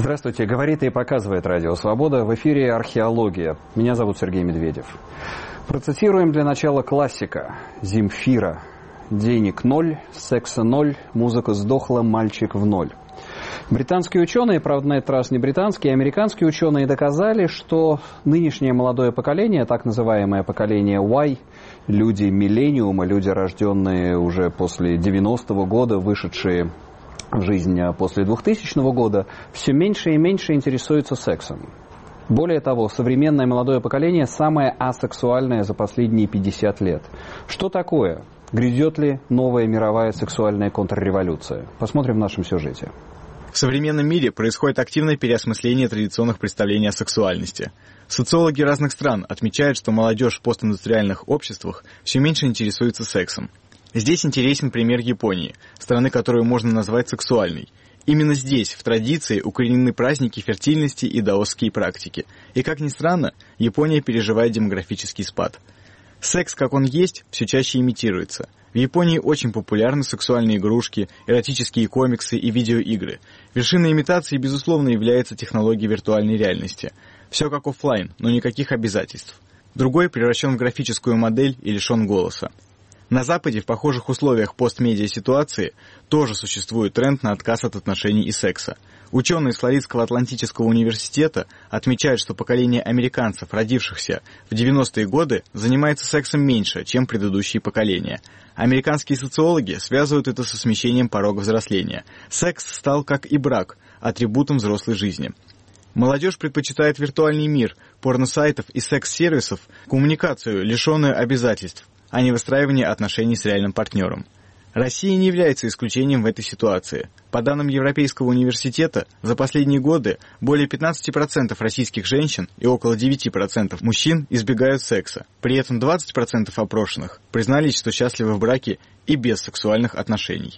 Здравствуйте, говорит и показывает Радио Свобода. В эфире «Археология». Меня зовут Сергей Медведев. Процитируем для начала классика. Земфира. Денег ноль, секса ноль, музыка сдохла, мальчик в ноль. Британские ученые, правда, на этот раз не британские, американские ученые доказали, что нынешнее молодое поколение, так называемое поколение Y, люди миллениума, люди, рожденные уже после 90-го года, вышедшие в жизнь после 2000 года, все меньше и меньше интересуются сексом. Более того, современное молодое поколение самое асексуальное за последние 50 лет. Что такое? Грядет ли новая мировая сексуальная контрреволюция? Посмотрим в нашем сюжете. В современном мире происходит активное переосмысление традиционных представлений о сексуальности. Социологи разных стран отмечают, что молодежь в постиндустриальных обществах все меньше интересуется сексом. Здесь интересен пример Японии, страны, которую можно назвать сексуальной. Именно здесь, в традиции, укоренены праздники фертильности и даосские практики. И, как ни странно, Япония переживает демографический спад. Секс, как он есть, все чаще имитируется. В Японии очень популярны сексуальные игрушки, эротические комиксы и видеоигры. Вершиной имитации, безусловно, является технология виртуальной реальности. Все как офлайн, но никаких обязательств. Другой превращен в графическую модель и лишен голоса. На Западе в похожих условиях постмедиа-ситуации тоже существует тренд на отказ от отношений и секса. Ученые с Флоридского Атлантического университета отмечают, что поколение американцев, родившихся в 90-е годы, занимается сексом меньше, чем предыдущие поколения. Американские социологи связывают это со смещением порога взросления. Секс стал, как и брак, атрибутом взрослой жизни. Молодежь предпочитает виртуальный мир, порносайтов и секс-сервисов, коммуникацию, лишенную обязательств, а не выстраивание отношений с реальным партнером. Россия не является исключением в этой ситуации. По данным Европейского университета, за последние годы более 15% российских женщин и около 9% мужчин избегают секса. При этом 20% опрошенных признались, что счастливы в браке и без сексуальных отношений.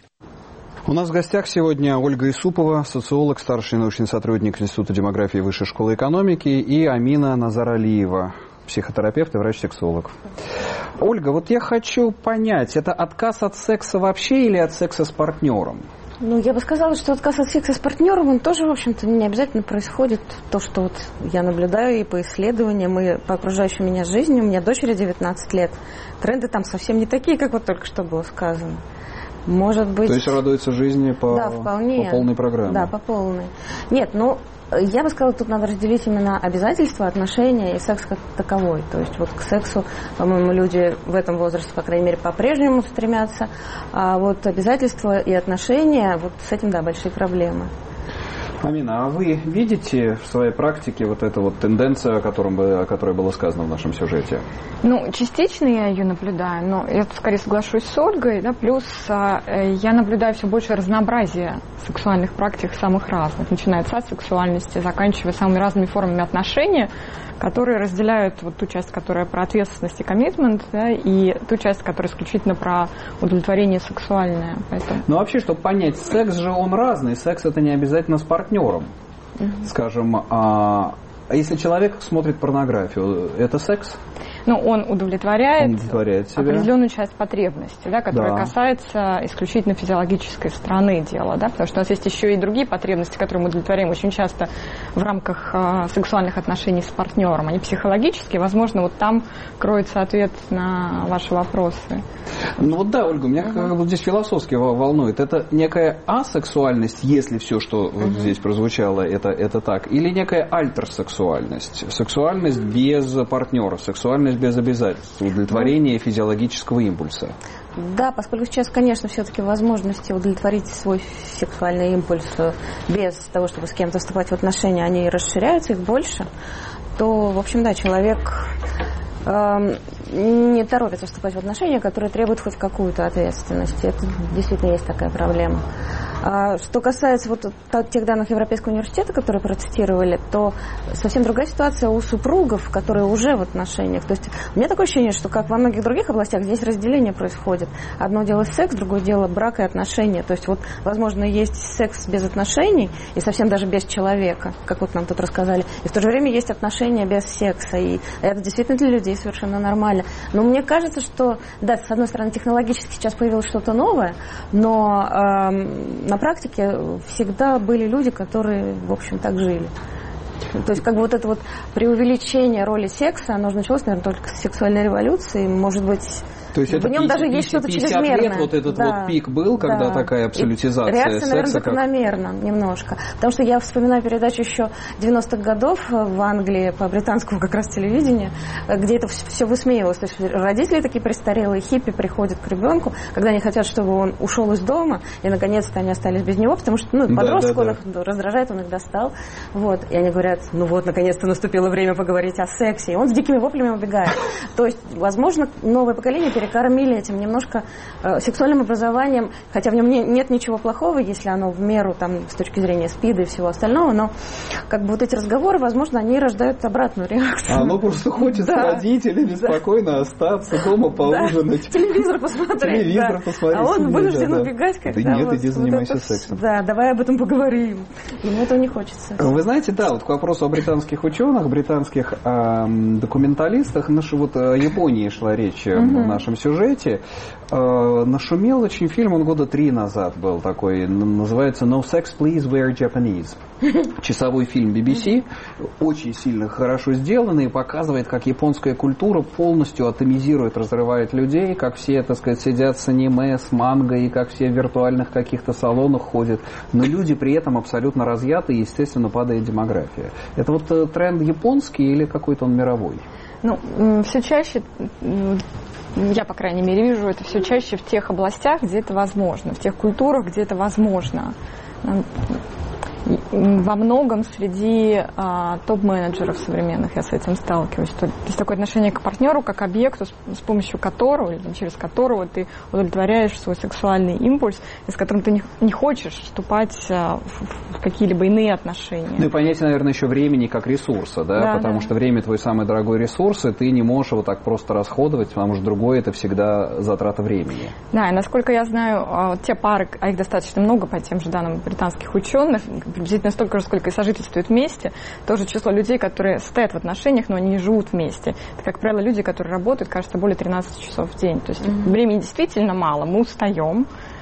У нас в гостях сегодня Ольга Исупова, социолог, старший научный сотрудник Института демографии Высшей школы экономики, и Амина Назаралиева, психотерапевт и врач-сексолог. Ольга, вот я хочу понять, это отказ от секса вообще или от секса с партнером? Ну, я бы сказала, что отказ от секса с партнером, он тоже, в общем-то, не обязательно происходит. То, что вот я наблюдаю и по исследованиям, и по окружающей меня жизни, у меня дочери 19 лет, тренды там совсем не такие, как вот только что было сказано. Может быть... То есть радуется жизни по полной программе? Да, по полной. Нет, ну, я бы сказала, тут надо разделить именно обязательства, отношения и секс как таковой. То есть вот к сексу, по-моему, люди в этом возрасте, по крайней мере, по-прежнему стремятся. А вот обязательства и отношения, вот с этим, да, большие проблемы. Амина, а вы видите в своей практике вот эту вот тенденцию, о которой было сказано в нашем сюжете? Ну, частично я ее наблюдаю, но я тут скорее соглашусь с Ольгой, да, плюс я наблюдаю все больше разнообразия сексуальных практик самых разных, начиная от сексуальности, заканчивая самыми разными формами отношений, которые разделяют вот ту часть, которая про ответственность и коммитмент, да, и ту часть, которая исключительно про удовлетворение сексуальное. Поэтому... Ну, вообще, чтобы понять, секс же он разный, секс это не обязательно с партнером. Скажем, а если человек смотрит порнографию, это секс? Ну, он удовлетворяет себя. Определенную часть потребности, да, которая касается исключительно физиологической стороны дела, да, потому что у нас есть еще и другие потребности, которые мы удовлетворяем очень часто в рамках сексуальных отношений с партнером. Они психологические, возможно, вот там кроется ответ на ваши вопросы. Ну вот да, Ольга, меня как бы здесь философски волнует. Это некая асексуальность, если все, что вот здесь прозвучало, это так, или некая альтерсексуальность, сексуальность без партнера, сексуальность без обязательств, удовлетворение физиологического импульса. Да, поскольку сейчас, конечно, все-таки возможности удовлетворить свой сексуальный импульс без того, чтобы с кем-то вступать в отношения, они расширяются, их больше, то, в общем, да, человек не торопится вступать в отношения, которые требуют хоть какую-то ответственность. Это действительно есть такая проблема. Что касается вот тех данных Европейского университета, которые процитировали, то совсем другая ситуация у супругов, которые уже в отношениях. То есть у меня такое ощущение, что как во многих других областях здесь разделение происходит. Одно дело секс, другое дело брак и отношения. То есть вот, возможно, есть секс без отношений и совсем даже без человека, как вот нам тут рассказали. И в то же время есть отношения без секса. И это действительно для людей совершенно нормально. Но мне кажется, что, да, с одной стороны, технологически сейчас появилось что-то новое, но, на на практике всегда были люди, которые, в общем, так жили. То есть, как бы вот это вот преувеличение роли секса, оно же началось, наверное, только с сексуальной революции, может быть... То есть в нем даже есть что-то чрезмерное. лет вот этот вот пик был, когда такая абсолютизация реакция, секса. наверное, закономерна немножко. Потому что я вспоминаю передачу еще 90-х годов в Англии по британскому как раз телевидению, где это все высмеивалось. То есть родители такие престарелые, хиппи приходят к ребенку, когда они хотят, чтобы он ушел из дома, и наконец-то они остались без него, потому что подросток, он их раздражает, он их достал. Вот. И они говорят, наконец-то наступило время поговорить о сексе. И он с дикими воплями убегает. То есть, возможно, новое поколение перекормили этим немножко сексуальным образованием, хотя в нем нет ничего плохого, если оно в меру там, с точки зрения СПИДа и всего остального, но как бы вот эти разговоры, возможно, они рождают обратную реакцию. Оно просто хочет с родителями спокойно остаться дома, поужинать. Телевизор посмотреть. А он вынужден убегать, когда... Да нет, иди занимайся сексом. Да, давай об этом поговорим. Ему этого не хочется. Вы знаете, вот к вопросу о британских ученых, британских документалистах, вот о Японии шла речь в нашем сюжете. Нашумел очень фильм, он года 3 назад был такой, называется No Sex Please We're Japanese. Часовой фильм BBC, очень сильно хорошо сделанный, и показывает, как японская культура полностью атомизирует, разрывает людей, как все, так сказать, сидят с аниме, с манго, и как все в виртуальных каких-то салонах ходят. Но люди при этом абсолютно разъяты, и, естественно, падает демография. Это вот тренд японский или какой-то он мировой? Все чаще, я, по крайней мере, вижу это все чаще в тех областях, где это возможно, в тех культурах, где это возможно. Во многом среди топ-менеджеров современных я с этим сталкиваюсь. То есть такое отношение к партнеру, как к объекту, с помощью которого или через которого ты удовлетворяешь свой сексуальный импульс, и с которым ты не хочешь вступать в какие-либо иные отношения. И понятие, наверное, еще времени как ресурса, потому что время твой самый дорогой ресурс, и ты не можешь его так просто расходовать, потому что другое это всегда затрата времени. Да, и насколько я знаю, те пары, а их достаточно много по тем же данным британских ученых, приблизительно столько же, сколько и сожительствуют вместе, тоже число людей, которые стоят в отношениях, но они не живут вместе. Это, как правило, люди, которые работают, кажется, более 13 часов в день. То есть времени действительно мало, мы устаем.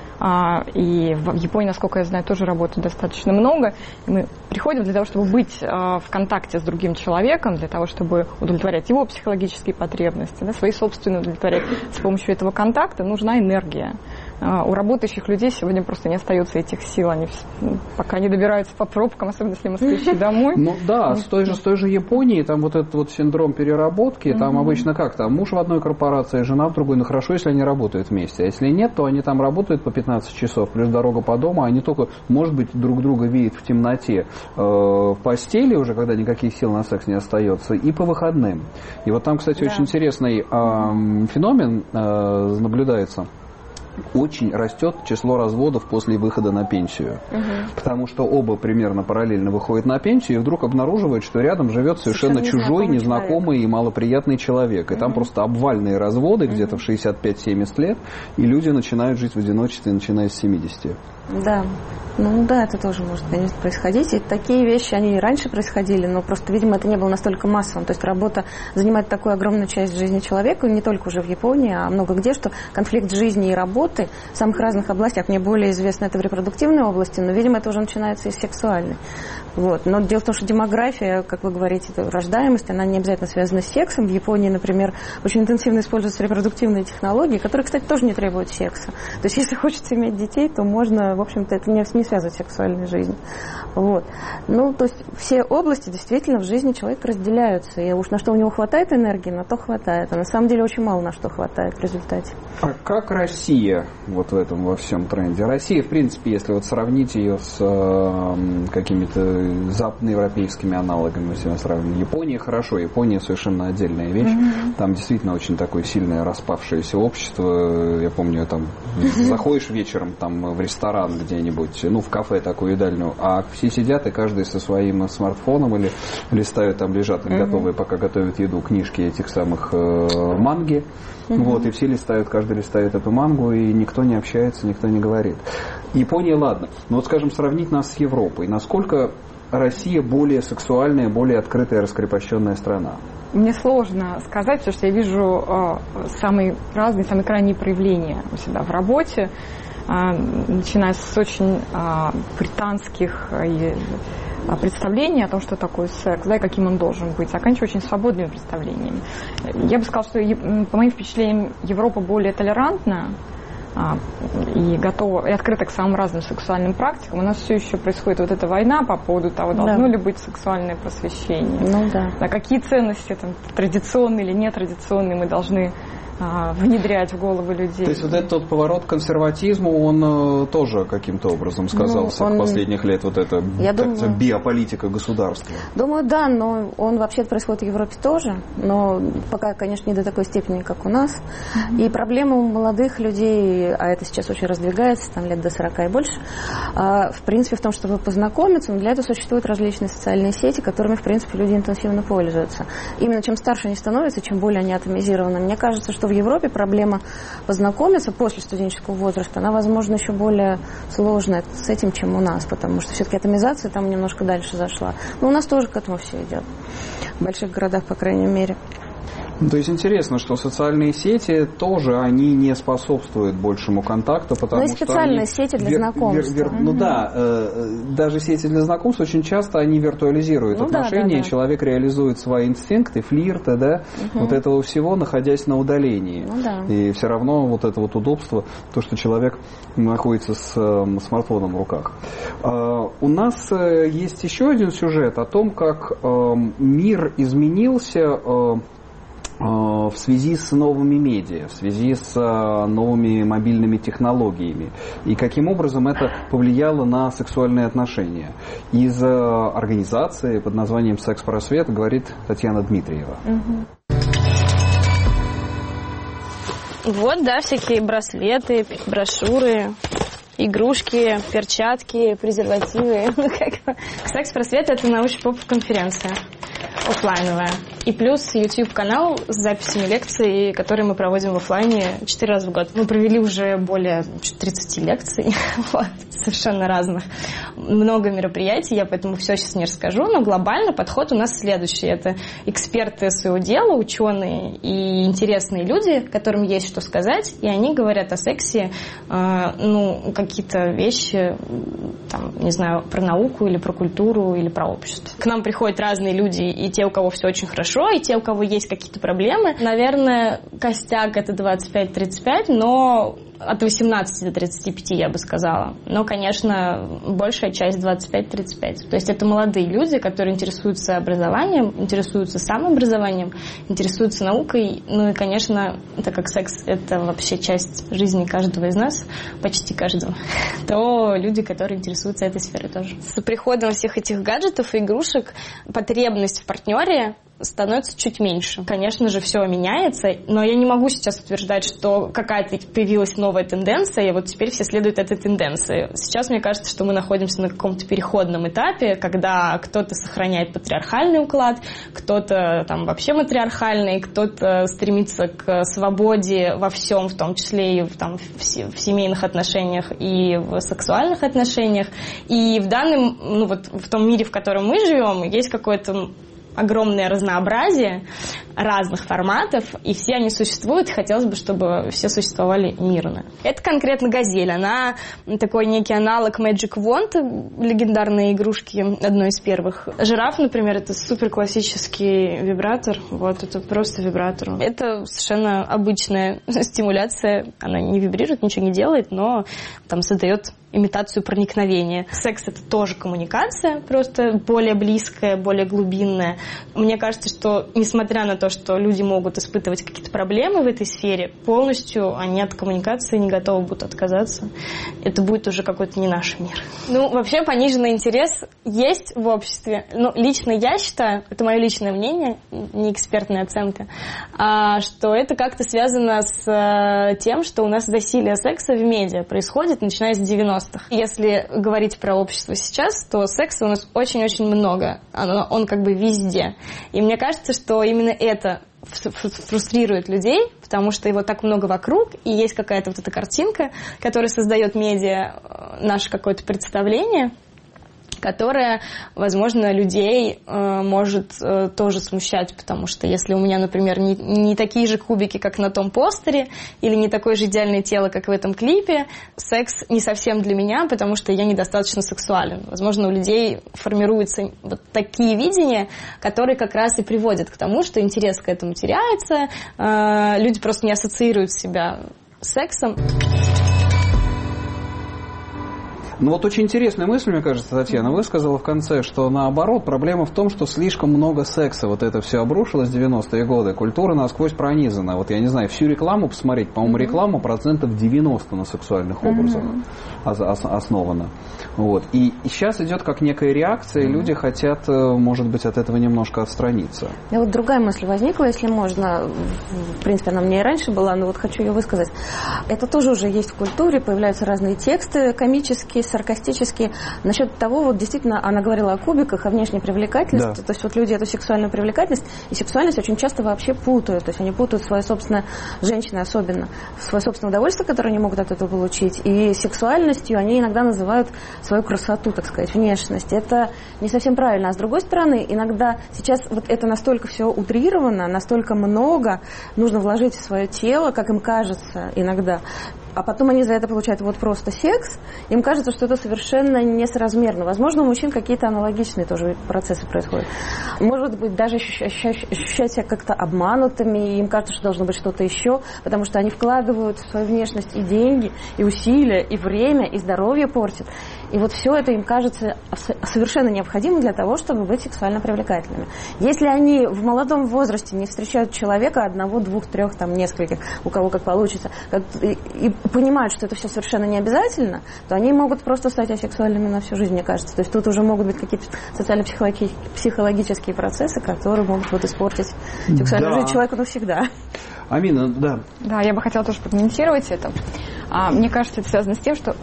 И в Японии, насколько я знаю, тоже работают достаточно много. И мы приходим для того, чтобы быть в контакте с другим человеком, для того, чтобы удовлетворять его психологические потребности, свои собственные удовлетворять. С помощью этого контакта нужна энергия. У работающих людей сегодня просто не остается этих сил, они пока не добираются по пробкам, особенно если москвичи домой. С той же Японии, там вот этот вот синдром переработки, там обычно как, там муж в одной корпорации, жена в другой, хорошо, если они работают вместе, а если нет, то они там работают по 15 часов, плюс дорога по дому, они только, может быть, друг друга видят в темноте, в постели уже, когда никаких сил на секс не остается, и по выходным. И вот там, кстати, очень интересный феномен наблюдается. Очень растет число разводов после выхода на пенсию. Потому что оба примерно параллельно выходят на пенсию и вдруг обнаруживают, что рядом живет совершенно чужой, незнакомый и малоприятный человек. И там просто обвальные разводы где-то в 65-70 лет, и люди начинают жить в одиночестве, начиная с 70. Да. Это тоже может, конечно, происходить. И такие вещи, они и раньше происходили, но просто, видимо, это не было настолько массовым. То есть работа занимает такую огромную часть жизни человека, не только уже в Японии, а много где, что конфликт жизни и работы в самых разных областях. Мне более известно это в репродуктивной области, но, видимо, это уже начинается из сексуальной. Но дело в том, что демография, как вы говорите, рождаемость, она не обязательно связана с сексом. В Японии, например, очень интенсивно используются репродуктивные технологии, которые, кстати, тоже не требуют секса. То есть, если хочется иметь детей, то можно, в общем-то, это не связывать с сексуальной жизнью. То есть, все области действительно в жизни человека разделяются. И уж на что у него хватает энергии, на то хватает. А на самом деле очень мало на что хватает в результате. А как Россия вот в этом во всем тренде? Россия, в принципе, если сравнить ее с какими-то западноевропейскими аналогами, если мы сравним. Япония хорошо, Япония совершенно отдельная вещь. Там действительно очень такое сильное распавшееся общество. Я помню, там заходишь вечером там в ресторан где-нибудь, в кафе такую едальню, а все сидят и каждый со своим смартфоном или листают, там лежат готовые, пока готовят еду, книжки этих самых манги. И все листают, каждый листает эту мангу, и никто не общается, никто не говорит. Япония, ладно. Но скажем, сравнить нас с Европой. Насколько Россия более сексуальная, более открытая, раскрепощенная страна? мне сложно сказать, потому что я вижу самые разные, самые крайние проявления у себя в работе, начиная с очень британских представлений о том, что такое секс, да, и каким он должен быть, заканчивая очень свободными представлениями. Я бы сказала, что, по моим впечатлениям, Европа более толерантна и готова, и открыта к самым разным сексуальным практикам. У нас все еще происходит вот эта война по поводу того, должно ли быть сексуальное просвещение. Ну да. А какие ценности, там, традиционные или нетрадиционные, мы должны внедрять в головы людей. То есть вот этот поворот к консерватизму, он тоже каким-то образом сказался в последних лет, вот это биополитика государства? Думаю, да, но он вообще происходит в Европе тоже, но пока, конечно, не до такой степени, как у нас. И проблема у молодых людей, а это сейчас очень раздвигается, там лет до 40 и больше, в принципе, в том, чтобы познакомиться, но для этого существуют различные социальные сети, которыми, в принципе, люди интенсивно пользуются. Именно чем старше они становятся, чем более они атомизированы. Мне кажется, что в Европе проблема познакомиться после студенческого возраста, она, возможно, еще более сложная с этим, чем у нас, потому что все-таки атомизация там немножко дальше зашла. Но у нас тоже к этому все идет. В больших городах, по крайней мере. То есть интересно, что социальные сети тоже, они не способствуют большему контакту, потому что специальные сети для знакомств. Ну да, даже сети для знакомств очень часто они виртуализируют отношения, и человек реализует свои инстинкты, флирты, да, вот этого всего, находясь на удалении. И все равно вот это вот удобство, то, что человек находится с смартфоном в руках. У нас есть еще один сюжет о том, как мир изменился в связи с новыми медиа, в связи с новыми мобильными технологиями. И каким образом это повлияло на сексуальные отношения. Из организации под названием «Секс-просвет» говорит Татьяна Дмитриева. Вот, да, всякие браслеты, брошюры, игрушки, перчатки, презервативы. «Секс-просвет» — это научно-поп-конференция офлайновая. И плюс YouTube-канал с записями лекций, которые мы проводим в офлайне 4 раза в год. Мы провели уже более 30 лекций, совершенно разных. Много мероприятий, я поэтому все сейчас не расскажу, но глобально подход у нас следующий. Это эксперты своего дела, ученые и интересные люди, которым есть что сказать, и они говорят о сексе, какие-то вещи, там, не знаю, про науку или про культуру или про общество. К нам приходят разные люди, и те, у кого все очень хорошо, и те, у кого есть какие-то проблемы. Наверное, костяк это 25-35, но от 18 до 35, я бы сказала. Но, конечно, большая часть 25-35. То есть это молодые люди, которые интересуются образованием, интересуются самообразованием, интересуются наукой. Ну и, конечно, так как секс — это вообще часть жизни каждого из нас, почти каждого, то люди, которые интересуются этой сферой тоже. С приходом всех этих гаджетов и игрушек потребность в партнере становится чуть меньше. Конечно же, все меняется, но я не могу сейчас утверждать, что какая-то появилась новая тенденция, и вот теперь все следуют этой тенденции. Сейчас мне кажется, что мы находимся на каком-то переходном этапе, когда кто-то сохраняет патриархальный уклад, кто-то там вообще матриархальный, кто-то стремится к свободе во всем, в том числе и в семейных отношениях и в сексуальных отношениях. И в данном, в том мире, в котором мы живем, есть какое-то огромное разнообразие разных форматов, и все они существуют, и хотелось бы, чтобы все существовали мирно. Это конкретно «Газель». Она такой некий аналог Magic Wand, легендарной игрушки, одной из первых. Жираф, например, это супер классический вибратор. Вот, это просто вибратор. Это совершенно обычная стимуляция. Она не вибрирует, ничего не делает, но там создает имитацию проникновения. Секс — это тоже коммуникация, просто более близкая, более глубинная. Мне кажется, что несмотря на то, что люди могут испытывать какие-то проблемы в этой сфере, полностью они от коммуникации не готовы будут отказаться. Это будет уже какой-то не наш мир. Вообще пониженный интерес есть в обществе. Лично я считаю, это мое личное мнение, не экспертная оценка, что это как-то связано с тем, что у нас засилие секса в медиа происходит, начиная с 90-х. Если говорить про общество сейчас, то секса у нас очень-очень много. Он как бы везде. И мне кажется, что именно это фрустрирует людей, потому что его так много вокруг, и есть какая-то вот эта картинка, которая создает медиа, наше какое-то представление, которая, возможно, людей может тоже смущать, потому что если у меня, например, не такие же кубики, как на том постере, или не такое же идеальное тело, как в этом клипе, секс не совсем для меня, потому что я недостаточно сексуален. Возможно, у людей формируются вот такие видения, которые как раз и приводят к тому, что интерес к этому теряется, люди просто не ассоциируют себя с сексом. Ну вот очень интересная мысль, мне кажется, Татьяна, вы сказала в конце, что наоборот, проблема в том, что слишком много секса. Вот это все обрушилось в 90-е годы, культура насквозь пронизана. Вот я не знаю, всю рекламу посмотреть, по-моему, реклама 90% на сексуальных образах основана. Вот. И сейчас идет как некая реакция, и люди хотят, может быть, от этого немножко отстраниться. И вот другая мысль возникла, если можно, в принципе, она у меня и раньше была, но вот хочу ее высказать. Это тоже уже есть в культуре, появляются разные тексты комические, саркастические. Насчет того, вот действительно, она говорила о кубиках, о внешней привлекательности. Да. То есть вот люди эту сексуальную привлекательность и сексуальность очень часто вообще путают. То есть они путают свое собственное, женщины особенно, свое собственное удовольствие, которое они могут от этого получить, и сексуальностью они иногда называют свою красоту, так сказать, внешность. Это не совсем правильно. А с другой стороны, иногда сейчас вот это настолько все утрировано, настолько много нужно вложить в свое тело, как им кажется иногда. А потом они за это получают вот просто секс, им кажется, что это совершенно несоразмерно. Возможно, у мужчин какие-то аналогичные тоже процессы происходят. Может быть, даже ощущать себя как-то обманутыми, и им кажется, что должно быть что-то еще, потому что они вкладывают в свою внешность и деньги, и усилия, и время, и здоровье портят. И вот все это им кажется совершенно необходимым для того, чтобы быть сексуально привлекательными. Если они в молодом возрасте не встречают человека одного, двух, трех, там, нескольких, у кого как получится, и понимают, что это все совершенно не обязательно, то они могут просто стать асексуальными на всю жизнь, мне кажется. То есть тут уже могут быть какие-то социально-психологические процессы, которые могут вот испортить сексуальную жизнь человека навсегда. Амина, да. Да, я бы хотела тоже прокомментировать это. Мне кажется, это связано с тем, что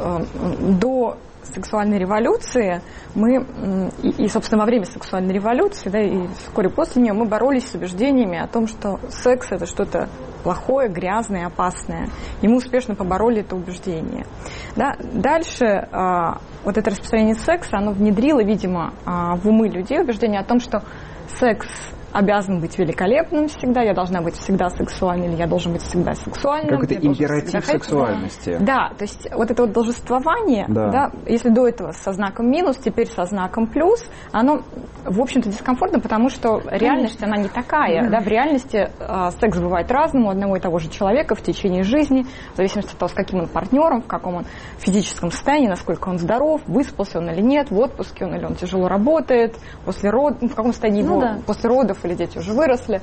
до сексуальной революции мы, и, собственно, во время сексуальной революции, да, и вскоре после нее мы боролись с убеждениями о том, что секс – это что-то плохое, грязное, опасное. И мы успешно побороли это убеждение. Да. Дальше вот это распространение секса, оно внедрило, видимо, в умы людей убеждение о том, что секс обязан быть великолепным всегда, я должна быть всегда сексуальной, или я должен быть всегда сексуальным. Как это императив сексуальности. Да, то есть вот это вот должествование, да, если до этого со знаком минус, теперь со знаком плюс, оно, в общем-то, дискомфортно, потому что реальность, она не такая. Да, в реальности секс бывает разным у одного и того же человека в течение жизни, в зависимости от того, с каким он партнером, в каком он физическом состоянии, насколько он здоров, выспался он или нет, в отпуске он или он тяжело работает, после родов, в каком состоянии после родов, или дети уже выросли,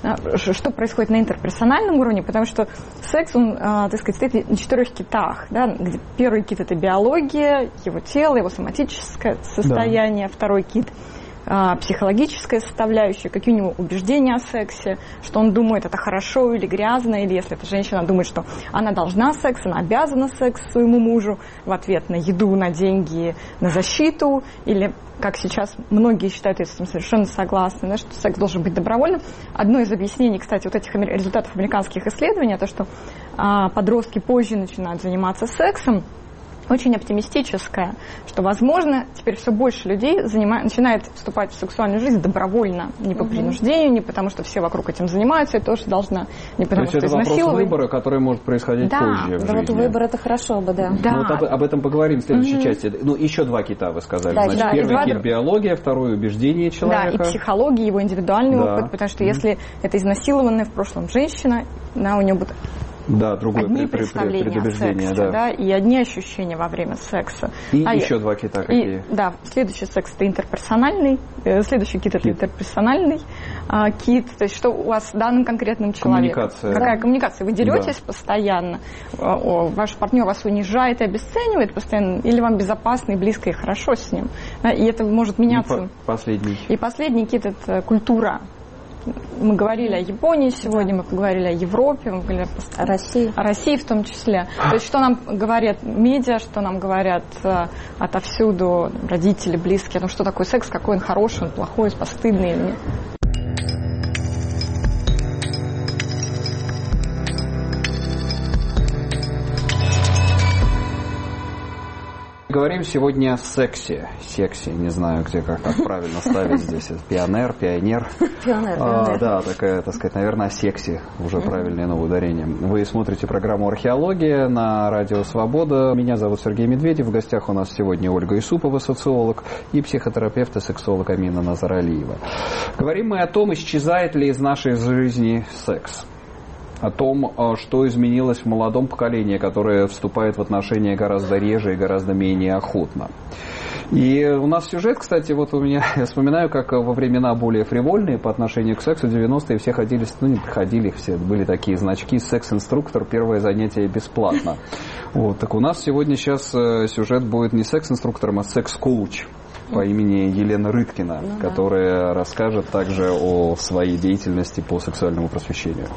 что происходит на интерперсональном уровне, потому что секс, он, так сказать, стоит на 4 китах, да, где первый кит – это биология, его тело, его соматическое состояние, второй кит – психологическая составляющая, какие у него убеждения о сексе, что он думает, это хорошо или грязно, или если эта женщина думает, что она должна секс, она обязана секс своему мужу в ответ на еду, на деньги, на защиту, или, как сейчас многие считают, я с этим совершенно согласна, да, что секс должен быть добровольным. Одно из объяснений, кстати, вот этих результатов американских исследований, это что подростки позже начинают заниматься сексом, очень оптимистическая, что, возможно, теперь все больше людей начинает вступать в сексуальную жизнь добровольно, не по принуждению, не потому что все вокруг этим занимаются, я тоже должна, не потому что изнасиловать. Это вопрос выбора, который может происходить позже в жизни. Вот выбор это хорошо бы, да. Ну, вот об этом поговорим в следующей части. Ну, еще 2 кита вы сказали. Да, значит, первый кит – биология, второй – убеждение человека. Да, и психология, его индивидуальный опыт, потому что если это изнасилованная в прошлом женщина, у нее будет другое одни представления о сексе, да, и одни ощущения во время секса. И еще 2 кита какие? Да, следующий секс – это интерперсональный, следующий кит – это интерперсональный кит, то есть что у вас с данным конкретным человеком. Коммуникация. Какая коммуникация? Вы деретесь постоянно, ваш партнер вас унижает и обесценивает постоянно, или вам безопасно и близко и хорошо с ним. Да, и это может меняться. И последний кит – это культура. Мы говорили о Японии сегодня, мы поговорили о Европе, мы говорили о России в том числе. То есть что нам говорят медиа, что нам говорят отовсюду родители, близкие, о том, что такое секс, какой он хороший, он плохой, постыдный или нет. Говорим сегодня о сексе. Сексе, не знаю, где как правильно ставить здесь. Пионер. Да, такая, так сказать, наверное, о сексе уже правильное новое ударение. Вы смотрите программу «Археология» на Радио Свобода. Меня зовут Сергей Медведев. В гостях у нас сегодня Ольга Исупова, социолог, и психотерапевт и сексолог Амина Назаралиева. Говорим мы о том, исчезает ли из нашей жизни секс. О том, что изменилось в молодом поколении, которое вступает в отношения гораздо реже и гораздо менее охотно. И у нас сюжет, кстати, вот у меня, я вспоминаю, как во времена более фривольные по отношению к сексу, 90-е все ходили, не приходили, все были такие значки: секс-инструктор, первое занятие бесплатно. Вот, так у нас сегодня сейчас сюжет будет не секс-инструктором, а секс-коуч по имени Елена Рыткина, которая расскажет также о своей деятельности по сексуальному просвещению.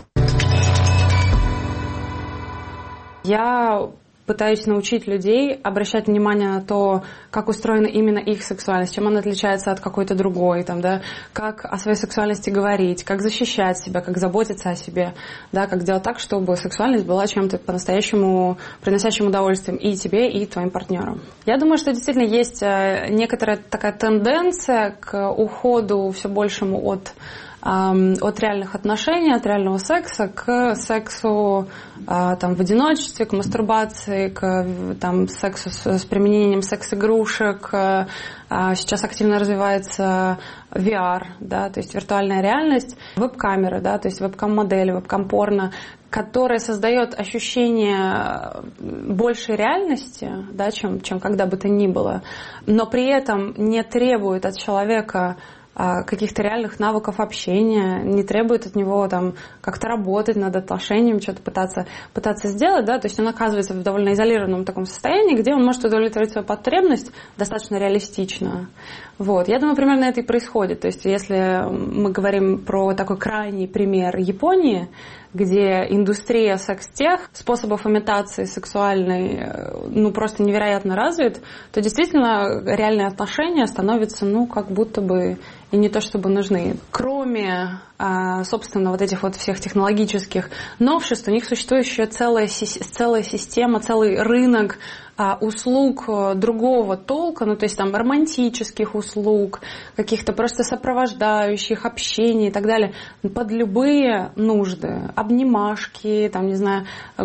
Я пытаюсь научить людей обращать внимание на то, как устроена именно их сексуальность, чем она отличается от какой-то другой, там, да, как о своей сексуальности говорить, как защищать себя, как заботиться о себе, да, как делать так, чтобы сексуальность была чем-то по-настоящему приносящим удовольствием и тебе, и твоим партнерам. Я думаю, что действительно есть некоторая такая тенденция к уходу все большему от реальных отношений, от реального секса к сексу там, в одиночестве, к мастурбации, к там, сексу с применением секс-игрушек. Сейчас активно развивается VR, да, то есть виртуальная реальность, веб-камеры, да, то есть веб-кам-модели, веб-кам-порно, которая создает ощущение большей реальности, да, чем когда бы то ни было, но при этом не требует от человека каких-то реальных навыков общения, не требует от него там как-то работать над отношениями, что-то пытаться сделать, да, то есть он оказывается в довольно изолированном таком состоянии, где он может удовлетворить свою потребность достаточно реалистично. Вот. Я думаю, примерно это и происходит. То есть если мы говорим про такой крайний пример Японии, где индустрия секс-тех, способов имитации сексуальной, ну, просто невероятно развит, то действительно реальные отношения становятся, ну, как будто бы и не то чтобы нужны. Кроме, собственно, вот этих вот всех технологических новшеств, у них существует еще целая система, целый рынок услуг другого толка, ну, то есть там романтических услуг, каких-то просто сопровождающих, общений и так далее, под любые нужды. Обнимашки, там, не знаю,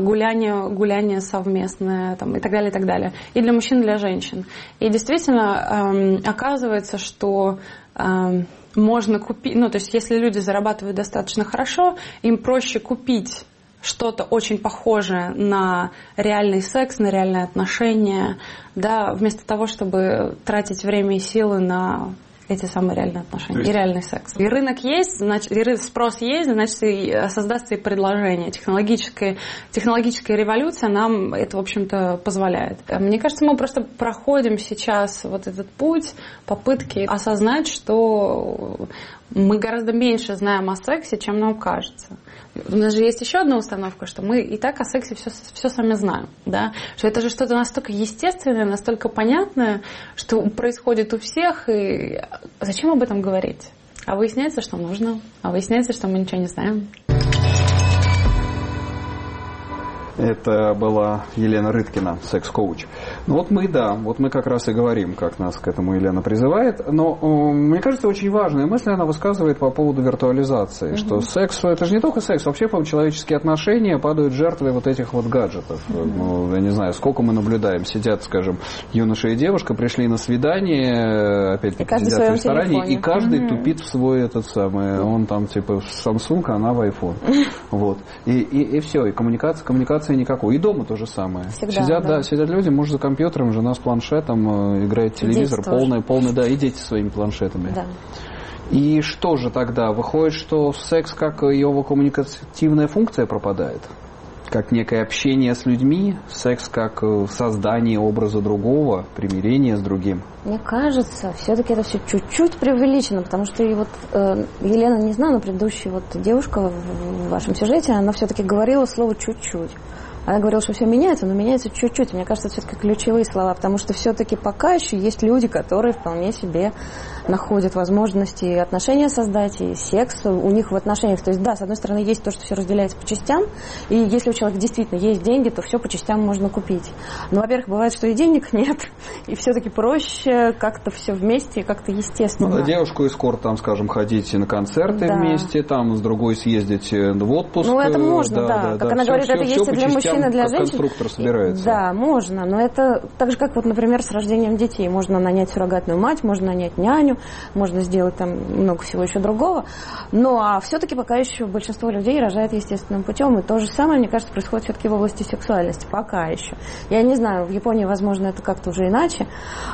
гуляние совместное, там, и так далее, и так далее. И для мужчин, и для женщин. И действительно оказывается, что можно купить, ну, то есть если люди зарабатывают достаточно хорошо, им проще купить что-то очень похожее на реальный секс, на реальные отношения, да, вместо того, чтобы тратить время и силы на эти самые реальные отношения и реальный секс. И рынок есть, значит, и спрос есть, значит, и создастся и предложение. Технологическая революция нам это, в общем-то, позволяет. Мне кажется, мы просто проходим сейчас вот этот путь попытки осознать, что мы гораздо меньше знаем о сексе, чем нам кажется. У нас же есть еще одна установка, что мы и так о сексе все сами знаем, да? Что это же что-то настолько естественное, настолько понятное, что происходит у всех, и зачем об этом говорить? А выясняется, что нужно, а выясняется, что мы ничего не знаем. Это была Елена Рыткина, секс-коуч. Ну вот мы как раз и говорим, как нас к этому Елена призывает. Но мне кажется, очень важная мысль она высказывает по поводу виртуализации, что секс, это же не только секс, вообще, по-моему, человеческие отношения падают жертвой вот этих вот гаджетов. Ну, я не знаю, сколько мы наблюдаем, сидят, скажем, юноша и девушка, пришли на свидание, опять-таки сидят в ресторане, телефоне. И каждый тупит в свой этот самый, он там типа Samsung, а она в iPhone. Вот. И все, и коммуникации никакой. И дома то же самое. Всегда, сидят люди, муж за компьютером, жена с планшетом, играет телевизор, полный, да, и дети своими планшетами. Да. И что же тогда? Выходит, что секс как его коммуникативная функция пропадает? Как некое общение с людьми, секс как создание образа другого, примирение с другим? Мне кажется, все-таки это все чуть-чуть преувеличено, потому что и вот Елена, не знаю, но предыдущая вот девушка в вашем сюжете, она все-таки говорила слово «чуть-чуть». Она говорила, что все меняется, но меняется чуть-чуть. Мне кажется, это все-таки ключевые слова, потому что все-таки пока еще есть люди, которые вполне себе находят возможности и отношения создать, и секс у них в отношениях. То есть, да, с одной стороны, есть то, что все разделяется по частям, и если у человека действительно есть деньги, то все по частям можно купить. Но, во-первых, бывает, что и денег нет, и все-таки проще как-то все вместе, и как-то естественно. Ну, девушку эскорт, там, скажем, ходить на концерты вместе, там, с другой съездить в отпуск. Ну, это можно, да. Как она говорит, это есть и для мужчин, и для женщин. Конструктор собирается. Да, можно, но это так же, как, вот, например, с рождением детей. Можно нанять суррогатную мать, можно нанять няню, можно сделать там много всего еще другого. Но а все-таки пока еще большинство людей рожает естественным путем. И то же самое, мне кажется, происходит все-таки в области сексуальности. Пока еще. Я не знаю, в Японии, возможно, это как-то уже иначе,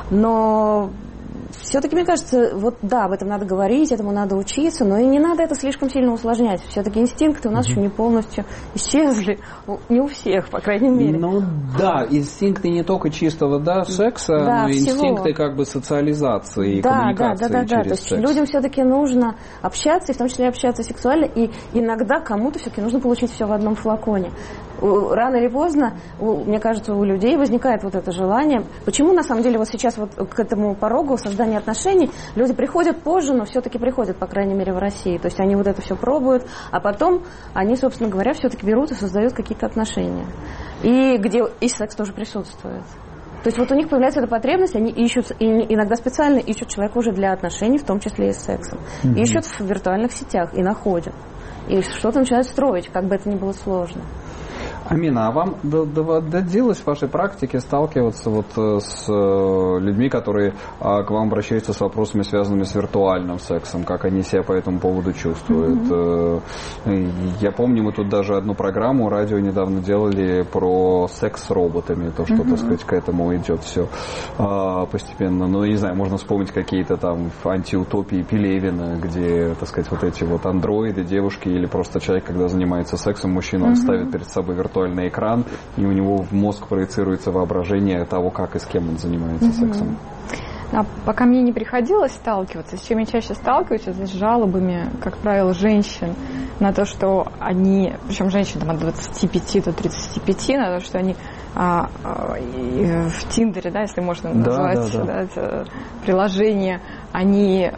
но все-таки, мне кажется, вот да, об этом надо говорить, этому надо учиться, но и не надо это слишком сильно усложнять. Все-таки инстинкты у нас еще не полностью исчезли. Не у всех, по крайней мере. Ну да, инстинкты не только чистого секса, да, но и всего. инстинкты как бы социализации и коммуникации через То есть секс. людям все-таки нужно общаться, и в том числе общаться сексуально, и иногда кому-то все-таки нужно получить все в одном флаконе. Рано или поздно, мне кажется, у людей возникает вот это желание. Почему, на самом деле, вот сейчас вот к этому порогу создания отношений люди приходят позже, но все-таки приходят, по крайней мере, в России. То есть они вот это все пробуют, а потом они, собственно говоря, все-таки берут и создают какие-то отношения. И где и секс тоже присутствует. То есть вот у них появляется эта потребность, они ищут, и иногда специально ищут человека уже для отношений, в том числе и с сексом. Ищут в виртуальных сетях и находят. И что-то начинают строить, как бы это ни было сложно. Амина, а вам доводилось в вашей практике сталкиваться вот с людьми, которые к вам обращаются с вопросами, связанными с виртуальным сексом, как они себя по этому поводу чувствуют? Я помню, мы тут даже одну программу радио недавно делали про секс с роботами, то, что, так сказать, к этому идет все постепенно. Ну, не знаю, можно вспомнить какие-то там антиутопии Пелевина, где, так сказать, вот эти вот андроиды, девушки или просто человек, когда занимается сексом, мужчина, он ставит перед собой виртуальный экран, и у него в мозг проецируется воображение того, как и с кем он занимается сексом. А пока мне не приходилось сталкиваться, с чем я чаще сталкиваюсь, это с жалобами, как правило, женщин на то, что они, причем женщин там, от 25 до 35, на то, что они в Тиндере, да, если можно назвать это приложение, они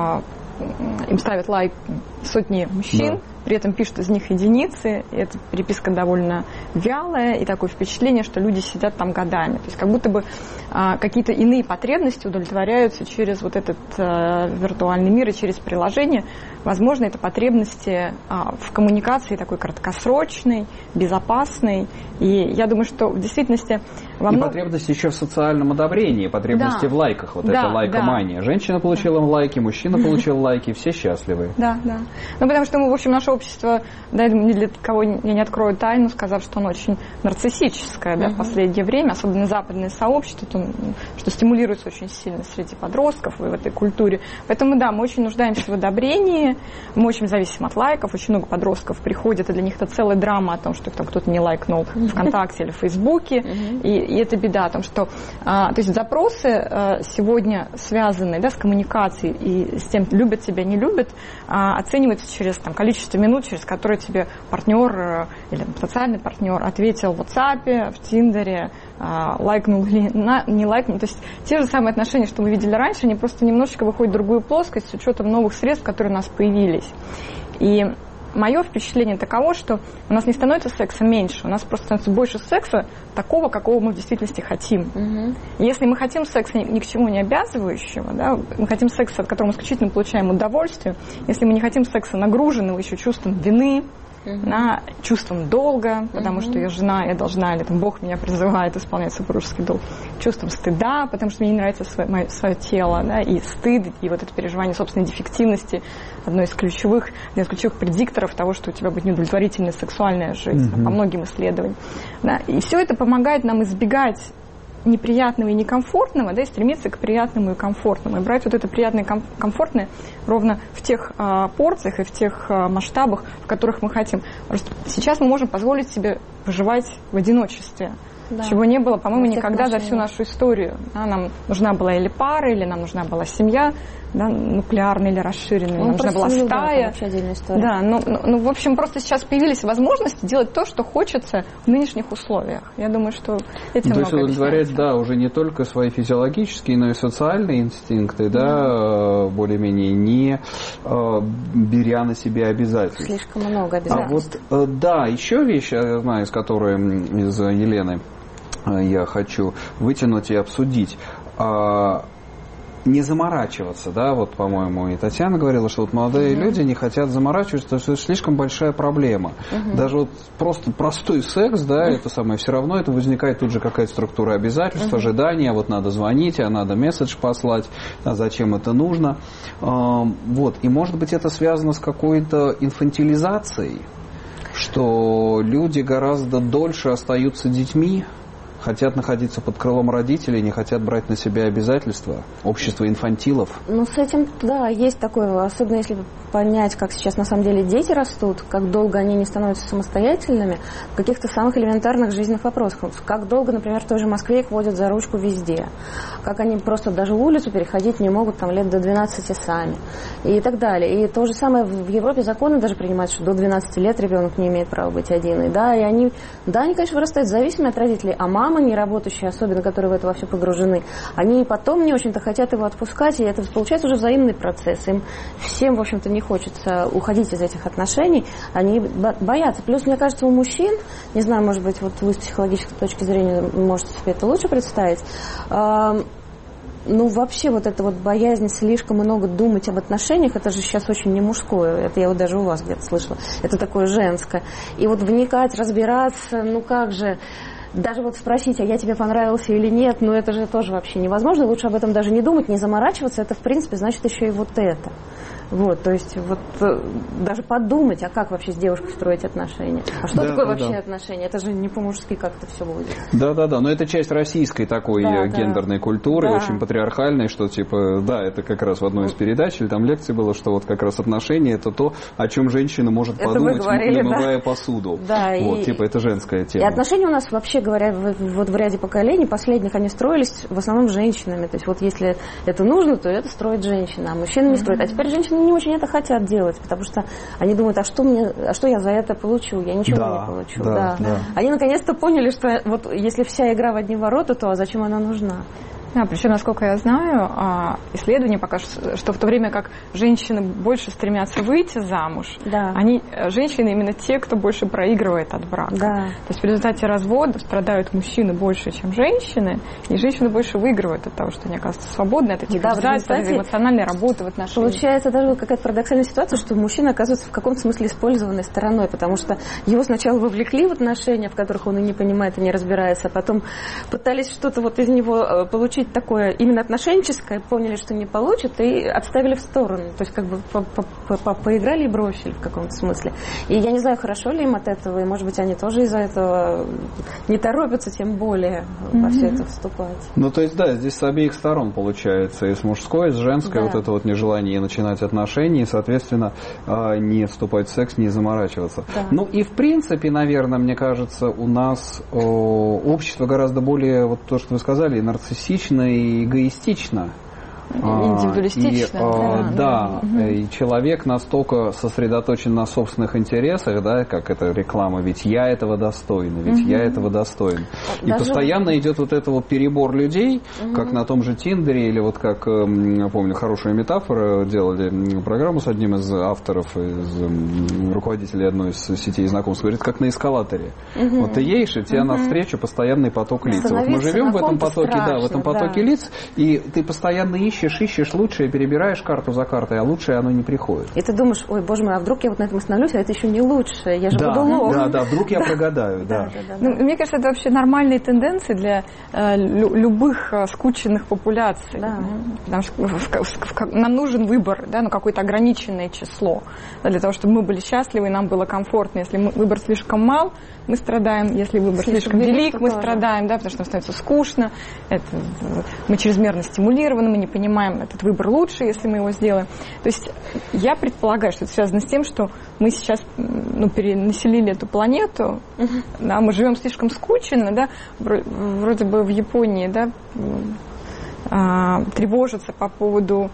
им ставят лайк сотни мужчин, при этом пишут из них единицы, и эта переписка довольно вялая, и такое впечатление, что люди сидят там годами. То есть как будто бы какие-то иные потребности удовлетворяются через вот этот виртуальный мир и через приложение. Возможно, это потребности в коммуникации такой краткосрочной, безопасной. И я думаю, что в действительности потребности еще в социальном одобрении, потребности в лайках. Вот это лайкомания. Женщина получила лайки, мужчина получил лайки, все счастливы. Да. Ну, потому что, в общем, наше общество, да, ни для кого я не открою тайну, сказав, что оно очень нарциссическое, да, в последнее время, особенно западное сообщество, что стимулируется очень сильно среди подростков и в этой культуре. Поэтому, да, мы очень нуждаемся в одобрении, мы очень зависим от лайков, очень много подростков приходит, и для них это целая драма о том, что их там кто-то не лайкнул ВКонтакте или в Фейсбуке, и это беда о том, что то есть запросы сегодня связанные, да, с коммуникацией и с тем, любят тебя, не любят, оцениваются через там, количество минут, через которые тебе партнер или социальный партнер ответил в WhatsApp, в Тиндере, лайкнул или не лайкнул. То есть те же самые отношения, что мы видели раньше, они просто немножечко выходят в другую плоскость с учетом новых средств, которые у нас появились. И мое впечатление таково, что у нас не становится секса меньше, у нас просто становится больше секса такого, какого мы в действительности хотим. И если мы хотим секса ни к чему не обязывающего, да, мы хотим секса, от которого мы исключительно получаем удовольствие, если мы не хотим секса нагруженного еще чувством вины, чувством долга, потому что я жена, я должна, или там, Бог меня призывает исполнять супружеский долг, чувством стыда, потому что мне не нравится свое тело, да, и стыд, и вот это переживание собственной дефективности, один из ключевых предикторов того, что у тебя будет неудовлетворительная сексуальная жизнь, по многим исследованиям. Да, и все это помогает нам избегать неприятного и некомфортного, да, и стремиться к приятному и комфортному. И брать вот это приятное и комфортное ровно в тех порциях и в тех масштабах, в которых мы хотим. Просто сейчас мы можем позволить себе выживать в одиночестве. Да. Чего не было, по-моему, никогда за всю нашу историю. Да, нам нужна была или пара, или нам нужна была семья, да, нуклеарная или расширенная, нам нужна была стая. Вообще отдельная история. Да, ну, в общем, просто сейчас появились возможности делать то, что хочется в нынешних условиях. Я думаю, что этим то много есть удовлетворять, объясняется. уже не только свои физиологические, но и социальные инстинкты, более-менее не беря на себя обязательств. Слишком много обязательств. Еще вещь, я знаю, из которой из Елены я хочу вытянуть и обсудить. Не заморачиваться, по-моему, и Татьяна говорила, что молодые люди не хотят заморачиваться, потому что это слишком большая проблема. Даже просто простой секс, это самое, все равно это возникает тут же какая-то структура обязательств, ожидания, надо звонить, надо месседж послать, зачем это нужно. И может быть это связано с какой-то инфантилизацией, что люди гораздо дольше остаются детьми, хотят находиться под крылом родителей, не хотят брать на себя обязательства. Общество инфантилов. С этим, есть такое, особенно если понять, как сейчас на самом деле дети растут, как долго они не становятся самостоятельными в каких-то самых элементарных жизненных вопросах. Как долго, например, в той же Москве их водят за ручку везде. Как они просто даже улицу переходить не могут лет до 12 сами. И так далее. И то же самое в Европе законы даже принимают, что до 12 лет ребенок не имеет права быть один. И они, конечно, вырастают зависимыми от родителей, а мамы, не работающие, особенно, которые в это во все погружены, они потом не очень-то хотят его отпускать, и это получается уже взаимный процесс. Им всем, в общем-то, не хочется уходить из этих отношений, они боятся. Плюс, мне кажется, у мужчин, не знаю, может быть, вы с психологической точки зрения можете себе это лучше представить, вообще эта боязнь слишком много думать об отношениях, это же сейчас очень не мужское, это я даже у вас где-то слышала, это такое женское. И вникать, разбираться, как же, даже спросить, а я тебе понравился или нет, это же тоже вообще невозможно. Лучше об этом даже не думать, не заморачиваться. Это, в принципе, значит еще и это. То есть даже подумать, а как вообще с девушкой строить отношения? А что такое вообще отношения? Это же не по-мужски как-то все будет. Да, но это часть российской такой гендерной культуры, очень патриархальной, что это как раз в одной из передач, или там лекции было, что как раз отношения это то, о чем женщина может подумать, намывая посуду. Да, это женская тема. И отношения у нас, вообще говоря, в ряде поколений последних, они строились в основном женщинами. То есть если это нужно, то это строит женщина, а мужчина не строит. А теперь женщины не очень это хотят делать, потому что они думают, а что я за это получу? Я ничего не получу. Да. Они наконец-то поняли, что если вся игра в одни ворота, то зачем она нужна? Да, причем, насколько я знаю, исследования покажут, что в то время как женщины больше стремятся выйти замуж, женщины именно те, кто больше проигрывает от брака. Да. То есть в результате развода страдают мужчины больше, чем женщины, и женщины больше выигрывают от того, что они оказываются свободны от этих обязательств, от эмоциональной работы в отношениях. Получается даже какая-то парадоксальная ситуация, что мужчина оказывается в каком-то смысле использованной стороной, потому что его сначала вовлекли в отношения, в которых он и не понимает, и не разбирается, а потом пытались что-то из него получить такое именно отношенческое, поняли, что не получат, и отставили в сторону. То есть поиграли и бросили в каком-то смысле. И я не знаю, хорошо ли им от этого, и, может быть, они тоже из-за этого не торопятся, тем более во все это вступать. То есть, здесь с обеих сторон получается, и с мужской, и с женской, это нежелание начинать отношения, и, соответственно, не вступать в секс, не заморачиваться. Да. И, в принципе, наверное, мне кажется, у нас общество гораздо более, то, что вы сказали, нарциссично и эгоистично. Индивидуалистично. И человек настолько сосредоточен на собственных интересах, как это реклама, ведь я этого достоин, я этого достоин. И постоянно идет перебор людей, как на том же Тиндере, или как, я помню, хорошая метафора, делали программу с одним из авторов, из руководителей одной из сетей знакомств, говорит, как на эскалаторе. Ты едешь, и тебе навстречу постоянный поток лиц. Мы живем в этом потоке, в этом потоке лиц, и ты постоянно ищешь лучшее, перебираешь карту за картой, а лучшее оно не приходит. И ты думаешь, ой, боже мой, а вдруг я на этом остановлюсь, а это еще не лучшее, я же буду лох. Вдруг я прогадаю. Мне кажется, это вообще нормальные тенденции для любых скученных популяций. Потому что нам нужен выбор, какое-то ограниченное число, для того, чтобы мы были счастливы и нам было комфортно. Если выбор слишком мал, мы страдаем. Если выбор слишком велик, мы страдаем, потому что нам становится скучно, мы чрезмерно стимулированы, мы не понимаем, понимаем этот выбор лучше, если мы его сделаем. То есть я предполагаю, что это связано с тем, что мы сейчас перенаселили эту планету, да, мы живем слишком скучно, да, вроде бы в Японии, да, тревожатся по поводу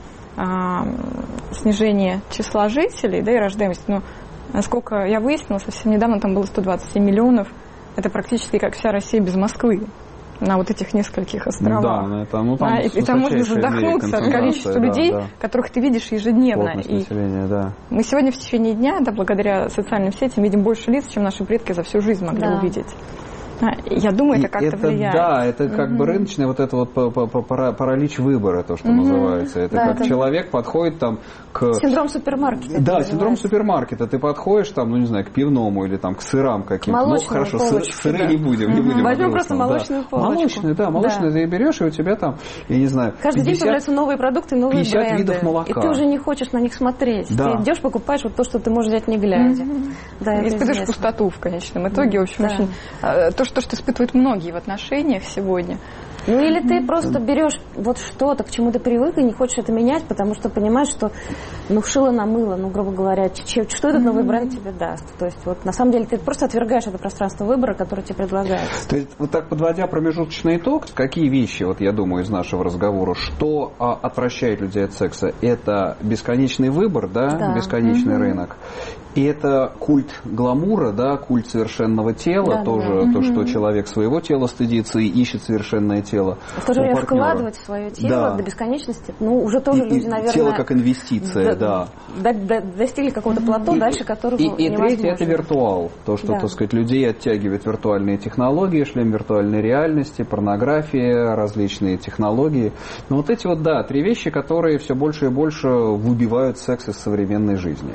снижения числа жителей, да, и рождаемости, но насколько я выяснила, совсем недавно там было 127 миллионов, это практически как вся Россия без Москвы. На вот этих нескольких островах. Да, там и там можно задохнуться от количества людей, которых ты видишь ежедневно. И да. Мы сегодня в течение дня, да, благодаря социальным сетям, видим больше лиц, чем наши предки за всю жизнь могли увидеть. Я думаю, это как-то влияет. Да, это как бы рыночный вот это вот паралич выбора, то, что называется. Это как человек подходит там к... Синдром супермаркета. Да, синдром супермаркета. Ты подходишь там, не знаю, к пивному или там к сырам каким-то. Ну, хорошо, сыры не будем. Возьмем просто молочную полочку. Молочную ты берешь, и у тебя там, я не знаю, каждый день появляются новые продукты, новые 50 бренды. видов молока. И ты уже не хочешь на них смотреть. Да. Ты идешь, покупаешь вот то, что ты можешь взять не глядя. Да, испытываешь пустоту в конечном итоге. В общем, очень... То, что испытывают многие в отношениях сегодня. Ну или ты просто берешь вот что-то, к чему ты привык, и не хочешь это менять, потому что понимаешь, что шило на мыло, грубо говоря, что этот новый бренд тебе даст. То есть вот на самом деле ты просто отвергаешь это пространство выбора, которое тебе предлагается. То есть вот так, подводя промежуточный итог, какие вещи, вот я думаю, из нашего разговора, что отвращает людей от секса? Это бесконечный выбор, да. Бесконечный рынок. И это культ гламура, да, культ совершенного тела, тоже то, что человек своего тела стыдится и ищет совершенное тело. В то же время вкладывать в свое тело до бесконечности, уже тоже люди, наверное... Тело как инвестиция, достигли какого-то плато, дальше которого невозможно. И третье – это виртуал. То, что, так сказать, людей оттягивает виртуальные технологии, шлем виртуальной реальности, порнография, различные технологии. Но вот эти вот, три вещи, которые все больше и больше выбивают секс из современной жизни.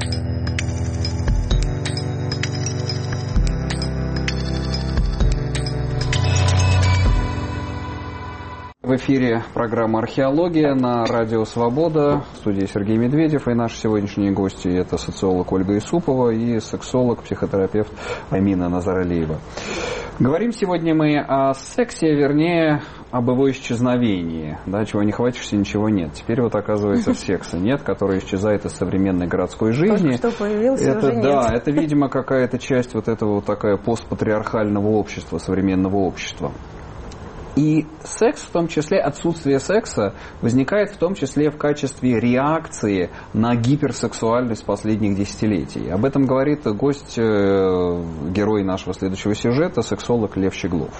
В эфире программа «Археология» на радио «Свобода». В студии Сергей Медведев. И наши сегодняшние гости – это социолог Ольга Исупова и сексолог, психотерапевт Амина Назаралиева. Говорим сегодня мы о сексе, вернее, об его исчезновении. Да, чего не хватишься, ничего нет. Теперь вот оказывается секса нет, который исчезает из современной городской жизни. Только что появился, это, уже нет. Да, это, видимо, какая-то часть вот этого вот такая постпатриархального общества, современного общества. И секс, в том числе отсутствие секса, возникает в том числе в качестве реакции на гиперсексуальность последних десятилетий. Об этом говорит гость, герой нашего следующего сюжета, сексолог Лев Щеглов.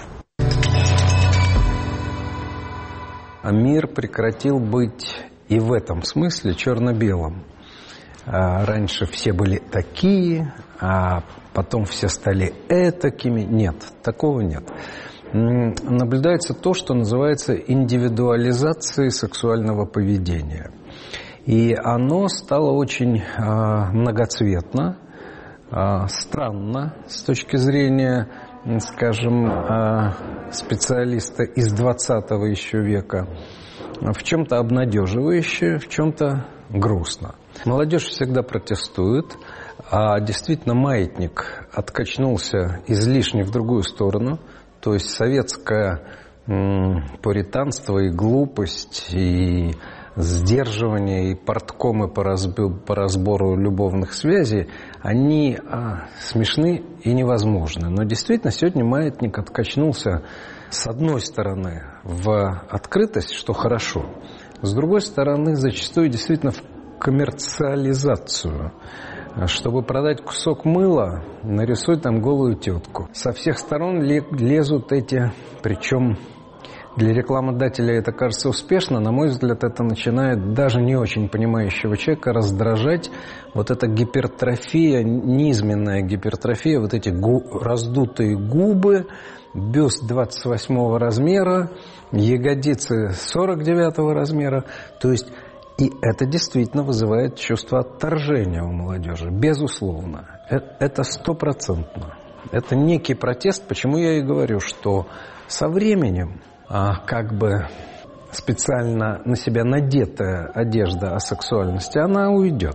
Мир прекратил быть и в этом смысле черно-белым. Раньше все были такие, а потом все стали этакими. Нет, такого нет. Наблюдается то, что называется индивидуализацией сексуального поведения. И оно стало очень многоцветно, странно с точки зрения, скажем, специалиста из 20 еще века, в чем-то обнадеживающе, в чем-то грустно. Молодежь всегда протестует, а действительно маятник откачнулся излишне в другую сторону. То есть советское пуританство и глупость, и сдерживание, и порткомы по разбору любовных связей, они смешны и невозможны. Но действительно сегодня маятник откачнулся с одной стороны в открытость, что хорошо, с другой стороны зачастую действительно в коммерциализацию. Чтобы продать кусок мыла, нарисуй там голую тетку. Со всех сторон лезут эти, причем для рекламодателя это кажется успешно, на мой взгляд, это начинает даже не очень понимающего человека раздражать. Вот эта гипертрофия, низменная гипертрофия, вот эти раздутые губы, бюст 28 размера, ягодицы 49 размера, то есть... И это действительно вызывает чувство отторжения у молодежи, безусловно. Это 100%. Это некий протест, почему я и говорю, что со временем как бы специально на себя надетая одежда о сексуальности, она уйдет.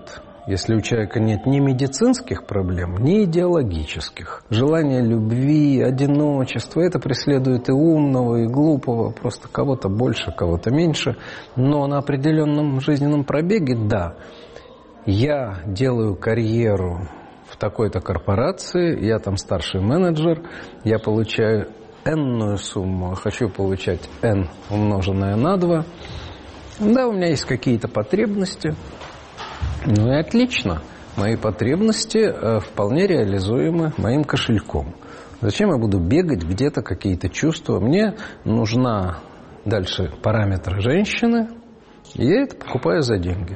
если у человека нет ни медицинских проблем, ни идеологических. Желание любви, одиночества, это преследует и умного, и глупого, просто кого-то больше, кого-то меньше. Но на определенном жизненном пробеге, да, я делаю карьеру в такой-то корпорации, я там старший менеджер, я получаю n-ную сумму, хочу получать n умноженное на 2. Да, у меня есть какие-то потребности. Ну и отлично. Мои потребности вполне реализуемы моим кошельком. Зачем я буду бегать где-то, какие-то чувства? Мне нужна дальше параметры женщины, и я это покупаю за деньги.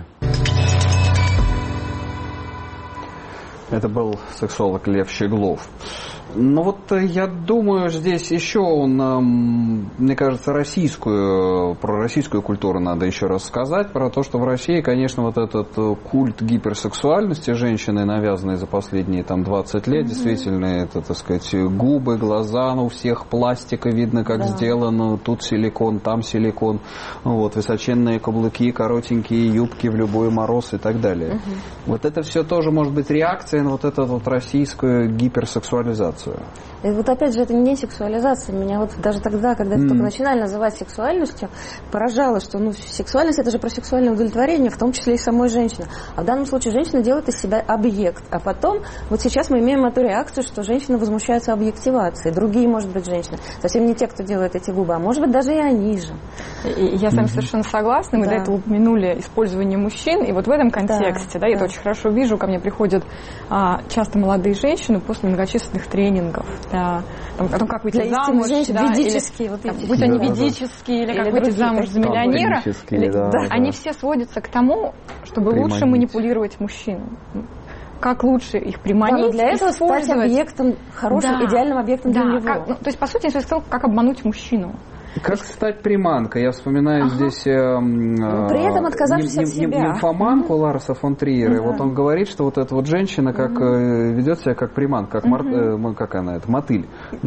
Это был сексолог Лев Щеглов. Но вот я думаю, здесь еще мне кажется, про российскую культуру надо еще раз сказать, про то, что в России, конечно, вот этот культ гиперсексуальности женщины, навязанный за последние 20 лет, действительно, это, так сказать, губы, глаза, у всех пластика видно, как сделано, тут силикон, там силикон, вот, высоченные каблуки, коротенькие юбки в любой мороз и так далее. Вот это все тоже может быть реакцией на вот эту вот российскую гиперсексуализацию. И вот опять же, это не сексуализация. Меня вот даже тогда, когда это только начинали называть сексуальностью, поражало, что сексуальность — это же про сексуальное удовлетворение, в том числе и самой женщины. А в данном случае женщина делает из себя объект. А потом, вот сейчас мы имеем эту реакцию, что женщина возмущается объективацией. Другие, может быть, женщины. Совсем не те, кто делает эти губы, а может быть, даже и они же. Я с вами совершенно согласна. Мы до этого упомянули использование мужчин. И вот в этом контексте, я это очень хорошо вижу. Ко мне приходят часто молодые женщины после многочисленных тренингов. Да, о том, как выйти замуж, ведические, будь они ведические, или как выйти замуж за миллионера, они все сводятся к тому, чтобы лучше манипулировать мужчину. Как лучше их приманить, для этого стать объектом, хорошим, идеальным объектом для него. То есть, по сути, я сказала, как обмануть мужчину. Как стать приманкой? Я вспоминаю здесь при этом отказавшись от себя. Нимфоманку Ларса фон Триера. Вот он говорит, что вот эта вот женщина как ведет себя как приманка, как она, это мотыль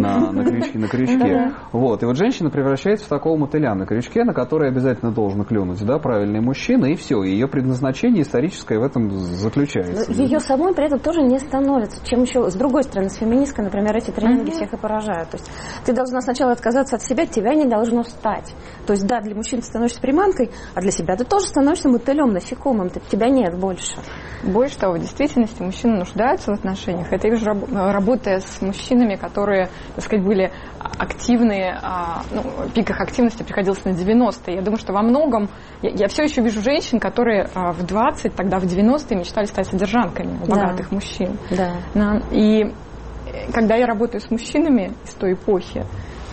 на крючке. Вот. И вот женщина превращается в такого мотыля на крючке, на который обязательно должен клюнуть, да, правильный мужчина, и все. Ее предназначение историческое в этом заключается. Ее самой при этом тоже не становится. Чем еще, с другой стороны, с феминисткой, например, эти тренинги всех и поражают. То есть ты должна сначала отказаться от себя, тебя не должно стать. То есть, да, для мужчин ты становишься приманкой, а для себя ты тоже становишься мотылем, насекомым. Тебя нет больше. Больше того, в действительности мужчины нуждаются в отношениях. Это я вижу, работая с мужчинами, которые, так сказать, были активные, пик их активности приходился на 90-е. Я думаю, что во многом я все еще вижу женщин, которые в 20, тогда в 90-е мечтали стать содержанками у богатых мужчин. Да. И когда я работаю с мужчинами из той эпохи,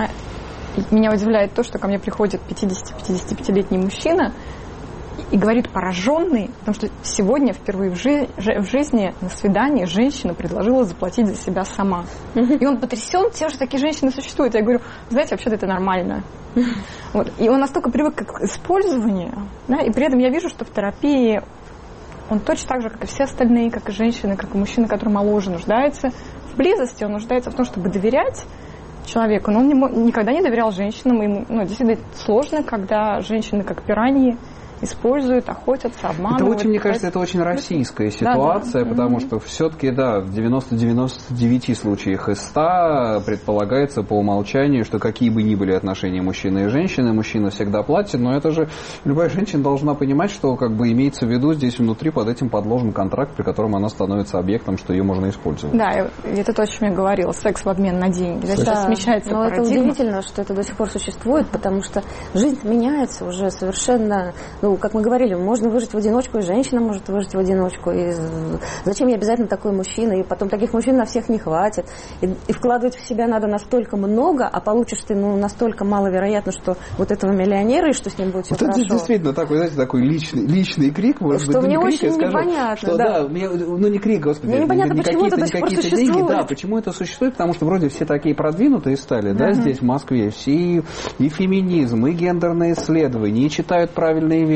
меня удивляет то, что ко мне приходит 50-55-летний мужчина и говорит пораженный, потому что сегодня впервые в жизни на свидании женщина предложила заплатить за себя сама. И он потрясен тем, что такие женщины существуют. Я говорю, знаете, вообще-то это нормально. Вот. И он настолько привык к использованию, да, и при этом я вижу, что в терапии он точно так же, как и все остальные, как и женщины, как и мужчины, который моложе, нуждается в близости, он нуждается в том, чтобы доверять человеку, но он никогда не доверял женщинам. Ему действительно сложно, когда женщины, как пираньи, используют, охотятся, обманывают. Это очень, мне кажется, это очень российская ситуация, потому что все-таки, в 99 случаях из 100 предполагается по умолчанию, что какие бы ни были отношения мужчины и женщины, мужчина всегда платит, но это же любая женщина должна понимать, что имеется в виду здесь внутри под этим подложен контракт, при котором она становится объектом, что ее можно использовать. Да, это то, о чем я говорила, секс в обмен на деньги. Сейчас смещается но парадигма. Это удивительно, что это до сих пор существует, потому что жизнь меняется уже совершенно. Как мы говорили, можно выжить в одиночку, и женщина может выжить в одиночку. И зачем ей обязательно такой мужчина? И потом таких мужчин на всех не хватит. И вкладывать в себя надо настолько много, а получишь ты настолько маловероятно, что вот этого миллионера, и что с ним будет все хорошо. Это действительно такой личный крик, может что быть, мне крик, очень непонятно. Что, не крик, господи. Мне непонятно, почему это до сих пор существует. Деньги, да, почему это существует, потому что вроде все такие продвинутые стали, здесь в Москве, все и феминизм, и гендерные исследования, и читают правильные вещи.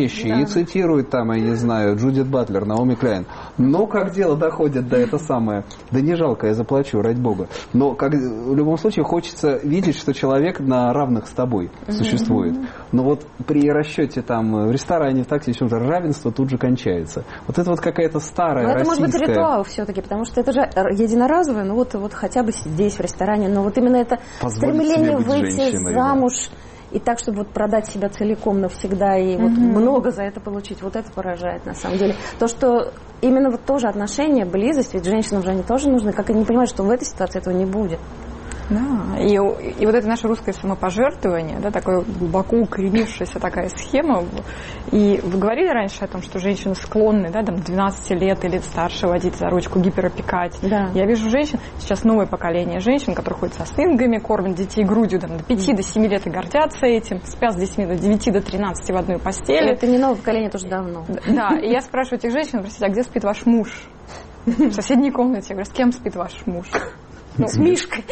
вещи и цитирует там, я не знаю, Джудит Батлер, Наоми Клайн. Но как дело доходит до это самое, да не жалко, я заплачу, ради бога. Но как, в любом случае хочется видеть, что человек на равных с тобой существует. Но вот при расчете там в ресторане, в такси, все равенство тут же кончается. Вот это вот какая-то старая это российская... может быть ритуал все-таки, потому что это же единоразовое, ну вот хотя бы здесь, в ресторане, но вот именно это стремление выйти замуж и так, чтобы вот продать себя целиком навсегда и вот много за это получить, вот это поражает на самом деле. То, что именно вот тоже отношения, близость, ведь женщинам же они тоже нужны, как они понимают, что в этой ситуации этого не будет. Да, и вот это наше русское самопожертвование, да, такое глубоко укоренившаяся такая схема. И вы говорили раньше о том, что женщины склонны, да, там, 12 лет или старше водить за ручку, гиперопекать. Да. Я вижу женщин, сейчас новое поколение женщин, которые ходят со свингами, кормят детей грудью там, до 5 до 7 лет и гордятся этим, спят с детьми до 9 до 13 в одной постели. Это не новое поколение, это уже давно. Да, и я спрашиваю этих женщин, простите, а где спит ваш муж? В соседней комнате. Я говорю, с кем спит ваш муж? С Мишкой.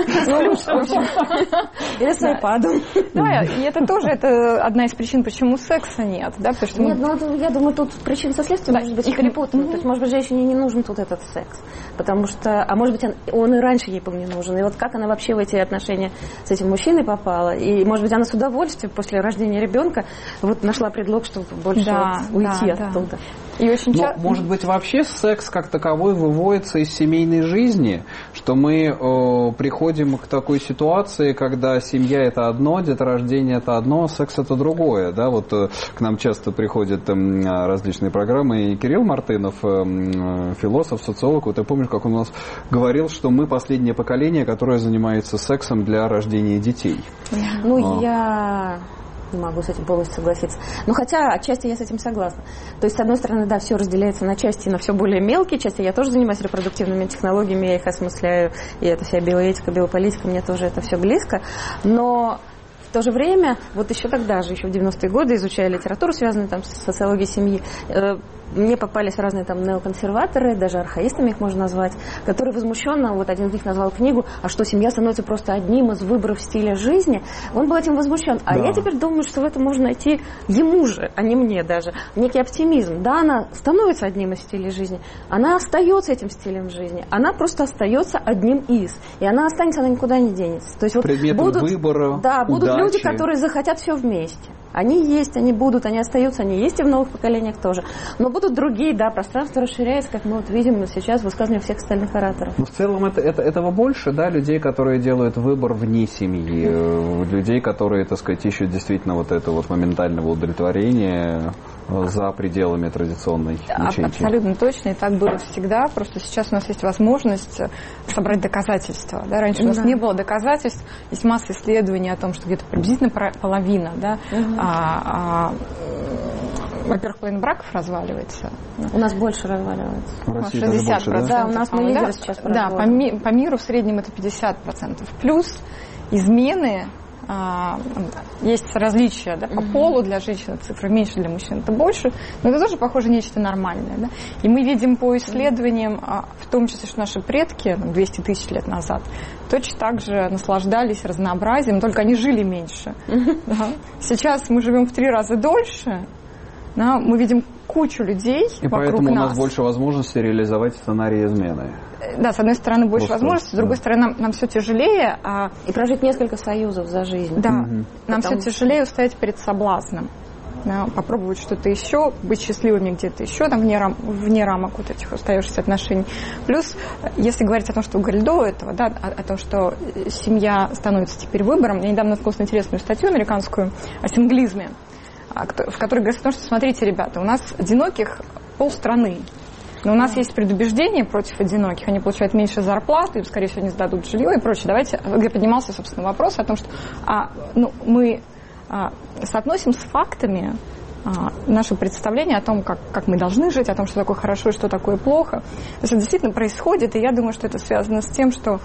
Или с айпадом. Да, и это тоже одна из причин, почему секса нет. Да, потому что нет, ну я думаю, тут причин со следствием может быть перепутаны. То есть, может быть, женщине не нужен тут этот секс. Потому что, а может быть, он и раньше ей был не нужен. И вот как она вообще в эти отношения с этим мужчиной попала. И, может быть, она с удовольствием после рождения ребенка вот нашла предлог, чтобы больше уйти оттуда. И очень Но, может быть, вообще секс как таковой выводится из семейной жизни, что мы приходим к такой ситуации, когда семья – это одно, деторождение – это одно, а секс – это другое. Да? Вот к нам часто приходят различные программы, и Кирилл Мартынов, философ, социолог, вот я помню, как он у нас говорил, что мы последнее поколение, которое занимается сексом для рождения детей. Ну, я... не могу с этим полностью согласиться. Но хотя отчасти я с этим согласна. То есть, с одной стороны, да, все разделяется на части, на все более мелкие части. Я тоже занимаюсь репродуктивными технологиями, я их осмысляю. И это вся биоэтика, биополитика, мне тоже это все близко. Но в то же время, вот еще тогда же, еще в 90-е годы, изучая литературу, связанную там с социологией семьи, мне попались разные там неоконсерваторы, даже архаистами их можно назвать, которые возмущенно, вот один из них назвал книгу «А что, семья становится просто одним из выборов стиля жизни?» Он был этим возмущен. А я теперь думаю, что в этом можно найти ему же, а не мне даже, некий оптимизм. Да, она становится одним из стилей жизни, она остается этим стилем жизни, она просто остается одним из. И она останется, она никуда не денется. То есть вот предметом выбора, да, будут удачи. Люди, которые захотят все вместе. Они есть, они будут, они остаются, они есть и в новых поколениях тоже. Но будут другие, да, пространство расширяется, как мы вот видим сейчас в высказываниях всех остальных ораторов. Но в целом этого больше, да, людей, которые делают выбор вне семьи, людей, которые, так сказать, ищут действительно вот это вот моментального удовлетворения за пределами традиционной ячейки. Абсолютно точно, и так было всегда, просто сейчас у нас есть возможность собрать доказательства. Да? Раньше у нас не было доказательств, есть масса исследований о том, что где-то приблизительно половина, да, во-первых, половина браков разваливается. У нас больше разваливается. В России 60%. больше, да? Да, у нас мы лидеры сейчас. Да, по миру в среднем это 50%. Плюс измены, есть различия, да, по полу для женщин цифры меньше, для мужчин это больше, но это тоже, похоже, нечто нормальное. Да? И мы видим по исследованиям, в том числе, что наши предки 200 тысяч лет назад точно так же наслаждались разнообразием, только они жили меньше. Да? Сейчас мы живем в 3 раза дольше, да? Мы видим кучу людей и вокруг поэтому нас. у нас больше возможностей реализовать сценарий измены. Да, с одной стороны, больше возможностей, с другой стороны, нам все тяжелее. И прожить несколько союзов за жизнь. Да, нам все тяжелее устоять перед соблазном. Да, попробовать что-то еще, быть счастливыми где-то еще, там, вне рамок вот этих остающихся отношений. Плюс, если говорить о том, что вы говорили до этого, да, о том, что семья становится теперь выбором, я недавно наткнулась на интересную статью американскую о синглизме, в которой говорится о том, что, смотрите, ребята, у нас одиноких полстраны. Но у нас есть предубеждение против одиноких, они получают меньше зарплаты, им, скорее всего, не сдадут жилье и прочее. Давайте, где поднимался, собственно, вопрос о том, что мы соотносим с фактами наше представление о том, как мы должны жить, о том, что такое хорошо и что такое плохо. То есть это действительно происходит, и я думаю, что это связано с тем, что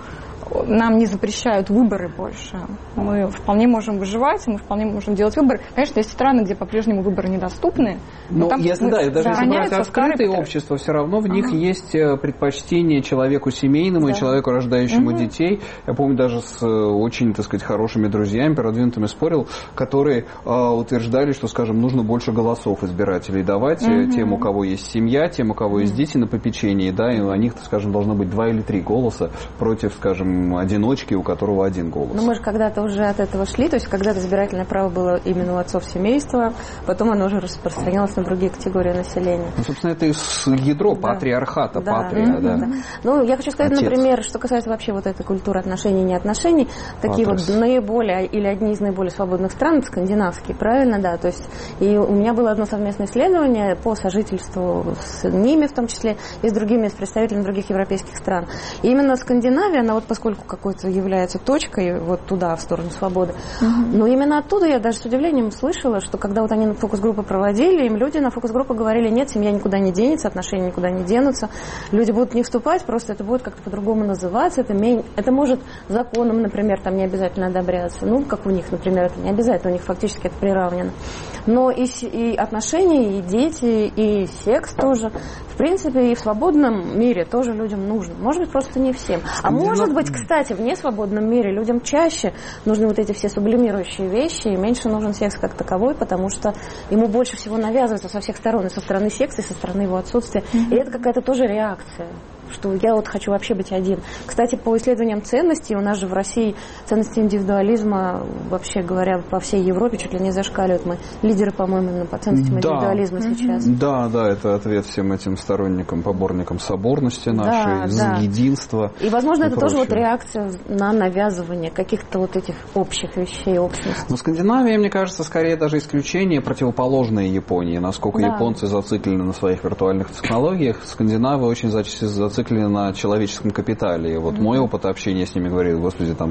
нам не запрещают выборы больше. Мы вполне можем выживать, мы вполне можем делать выборы. Конечно, есть страны, где по-прежнему выборы недоступны. Но там если, даже если брать открытые общества, все равно в них есть предпочтение человеку семейному и человеку, рождающему детей. Я помню, даже с очень, так сказать, хорошими друзьями, продвинутыми спорил, которые утверждали, что, скажем, нужно больше голосов избирателей давать тем, у кого есть семья, тем, у кого есть дети на попечении, да, и у них, скажем, должно быть 2 или 3 голоса против, скажем, одиночки, у которого 1 голос. Но мы же когда-то уже от этого шли, то есть когда-то избирательное право было именно у отцов семейства, потом оно уже распространялось на другие категории населения. Ну, собственно, это ядро патриархата, патрия, да. Ну, я хочу сказать, Отец. Например, что касается вообще вот этой культуры отношений и неотношений, такие вот наиболее, или одни из наиболее свободных стран, скандинавские, правильно, да, то есть и у меня было одно совместное исследование по сожительству с ними, в том числе, и с другими, с представителями других европейских стран. И именно Скандинавия, она вот поскольку какой-то является точкой вот туда, в сторону свободы, но именно оттуда я даже с удивлением слышала, что когда вот они фокус-группы проводили, им люди на фокус-группу говорили, нет, семья никуда не денется, отношения никуда не денутся, люди будут не вступать, просто это будет как-то по-другому называться, это может законом, например, там не обязательно одобряться, ну, как у них, например, это не обязательно, у них фактически это приравнено. Но и отношения, и дети, и секс тоже, в принципе, и в свободном мире тоже людям нужно. Может быть, просто не всем. А может быть, кстати, в несвободном мире людям чаще нужны вот эти все сублимирующие вещи, и меньше нужен секс как таковой, потому что ему больше всего навязывается со всех сторон, и со стороны секса, и со стороны его отсутствия. И это какая-то тоже реакция, что я вот хочу вообще быть один. Кстати, по исследованиям ценностей, у нас же в России ценности индивидуализма, вообще говоря, по всей Европе чуть ли не зашкаливают. Мы лидеры, по-моему, по ценностям индивидуализма сейчас. Да, это ответ всем этим сторонникам, поборникам соборности нашей, единства. И, возможно, это тоже вот реакция на навязывание каких-то вот этих общих вещей, общности. Но Скандинавия, мне кажется, скорее даже исключение, противоположное Японии. Насколько японцы зациклены на своих виртуальных технологиях, скандинавы очень зациклены на человеческом капитале. И вот мой опыт общения с ними говорит, господи, там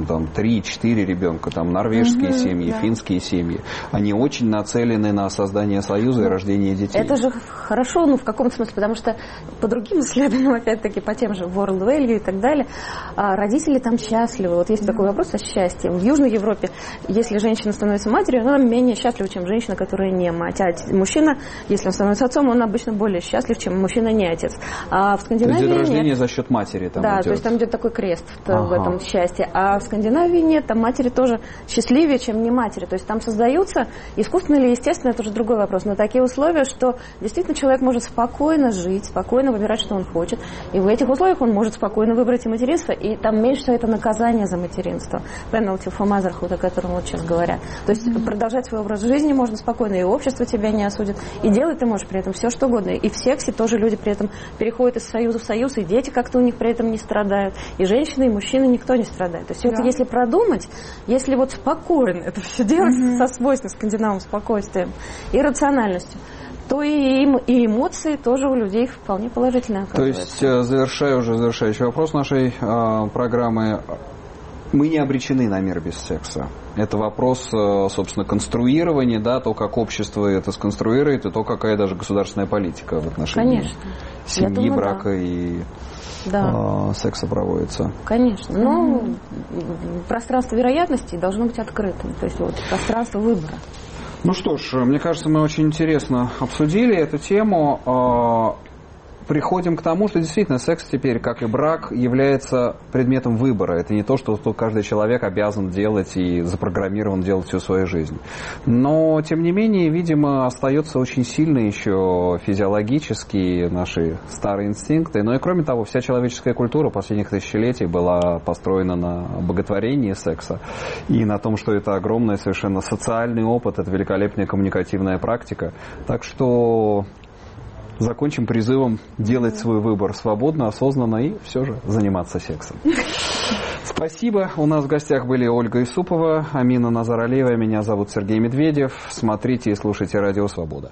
3-4 ребенка, там норвежские семьи, финские семьи. Они очень нацелены на создание союза и рождение детей. Это же хорошо, в каком-то смысле, потому что по другим исследованиям, опять-таки, по тем же World Value и так далее, родители там счастливы. Вот есть такой вопрос о счастье. В Южной Европе, если женщина становится матерью, она менее счастлива, чем женщина, которая не мать. А мужчина, если он становится отцом, он обычно более счастлив, чем мужчина не отец. А в Скандинавии нет. Рождение за счет матери там идет. То есть там идет такой крест в этом счастье. А в Скандинавии нет, там матери тоже счастливее, чем не матери. То есть там создаются, искусственно или естественно, это уже другой вопрос, но такие условия, что действительно человек может спокойно жить, спокойно выбирать, что он хочет. И в этих условиях он может спокойно выбрать и материнство, и там меньше всего это наказание за материнство. Penalty for motherhood, о котором вот сейчас говорят. То есть продолжать свой образ жизни можно спокойно, и общество тебя не осудит, и делать ты можешь при этом все, что угодно. И в сексе тоже люди при этом переходят из союза в союз, и дети как-то у них при этом не страдают, и женщины, и мужчины, никто не страдает. То есть это если продумать, если вот спокойно это все делать со свойственным скандинавским спокойствием и рациональностью, то и эмоции тоже у людей вполне положительные оказываются. То есть, завершающий вопрос нашей программы. Мы не обречены на мир без секса. Это вопрос, собственно, конструирования, да, то, как общество это сконструирует, и то, какая даже государственная политика в отношении семьи, брака и секса проводится. Конечно. Но пространство вероятностей должно быть открытым. То есть вот пространство выбора. Ну что ж, мне кажется, мы очень интересно обсудили эту тему. Приходим к тому, что действительно секс теперь, как и брак, является предметом выбора. Это не то, что каждый человек обязан делать и запрограммирован делать всю свою жизнь. Но, тем не менее, видимо, остается очень сильно еще физиологически наши старые инстинкты. Но и кроме того, вся человеческая культура последних тысячелетий была построена на боготворении секса и на том, что это огромный совершенно социальный опыт, это великолепная коммуникативная практика. Так что закончим призывом делать свой выбор свободно, осознанно и все же заниматься сексом. Спасибо. У нас в гостях были Ольга Исупова, Амина Назаралиева. Меня зовут Сергей Медведев. Смотрите и слушайте Радио Свобода.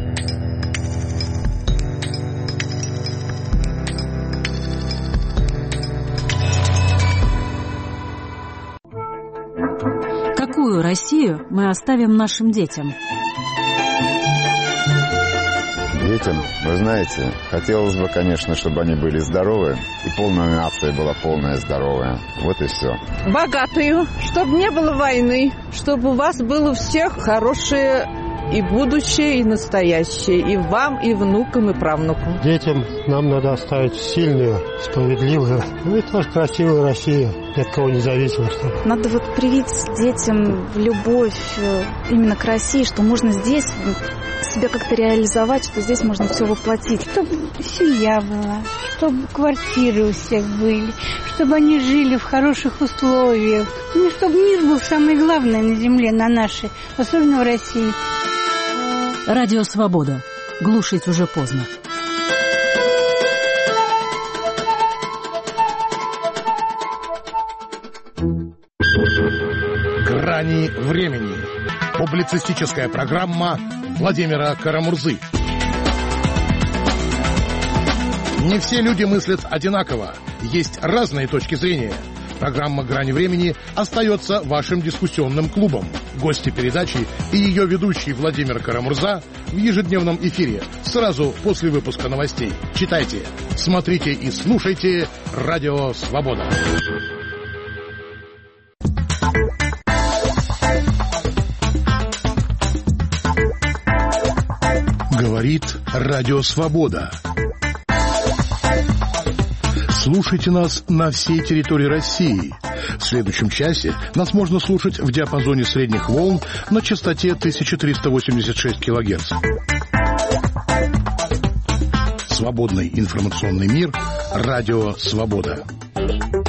Какую Россию мы оставим нашим детям? Детям, вы знаете, хотелось бы, конечно, чтобы они были здоровы, и полная нация была полная здоровая. Вот и все. Богатую, чтобы не было войны, чтобы у вас было всех хорошее и будущее, и настоящее, и вам, и внукам, и правнукам. Детям нам надо оставить сильную, справедливую, и тоже красивую Россию, ни от кого не зависимо. Надо вот привить детям любовь именно к России, что можно здесь себя как-то реализовать, что здесь можно все воплотить. Чтобы семья была, чтобы квартиры у всех были, чтобы они жили в хороших условиях. Ну, чтобы мир был самое главное на земле, на нашей, особенно в России. Радио «Свобода». Глушить уже поздно. «Грани времени». Публицистическая программа Владимира Карамурзы. Не все люди мыслят одинаково. Есть разные точки зрения. Программа «Грани времени» остается вашим дискуссионным клубом. Гости передачи и ее ведущий Владимир Карамурза в ежедневном эфире сразу после выпуска новостей. Читайте, смотрите и слушайте «Радио Свобода». Говорит Радио Свобода. Слушайте нас на всей территории России. В следующем часе нас можно слушать в диапазоне средних волн на частоте 1386 кГц. Свободный информационный мир. Радио Свобода.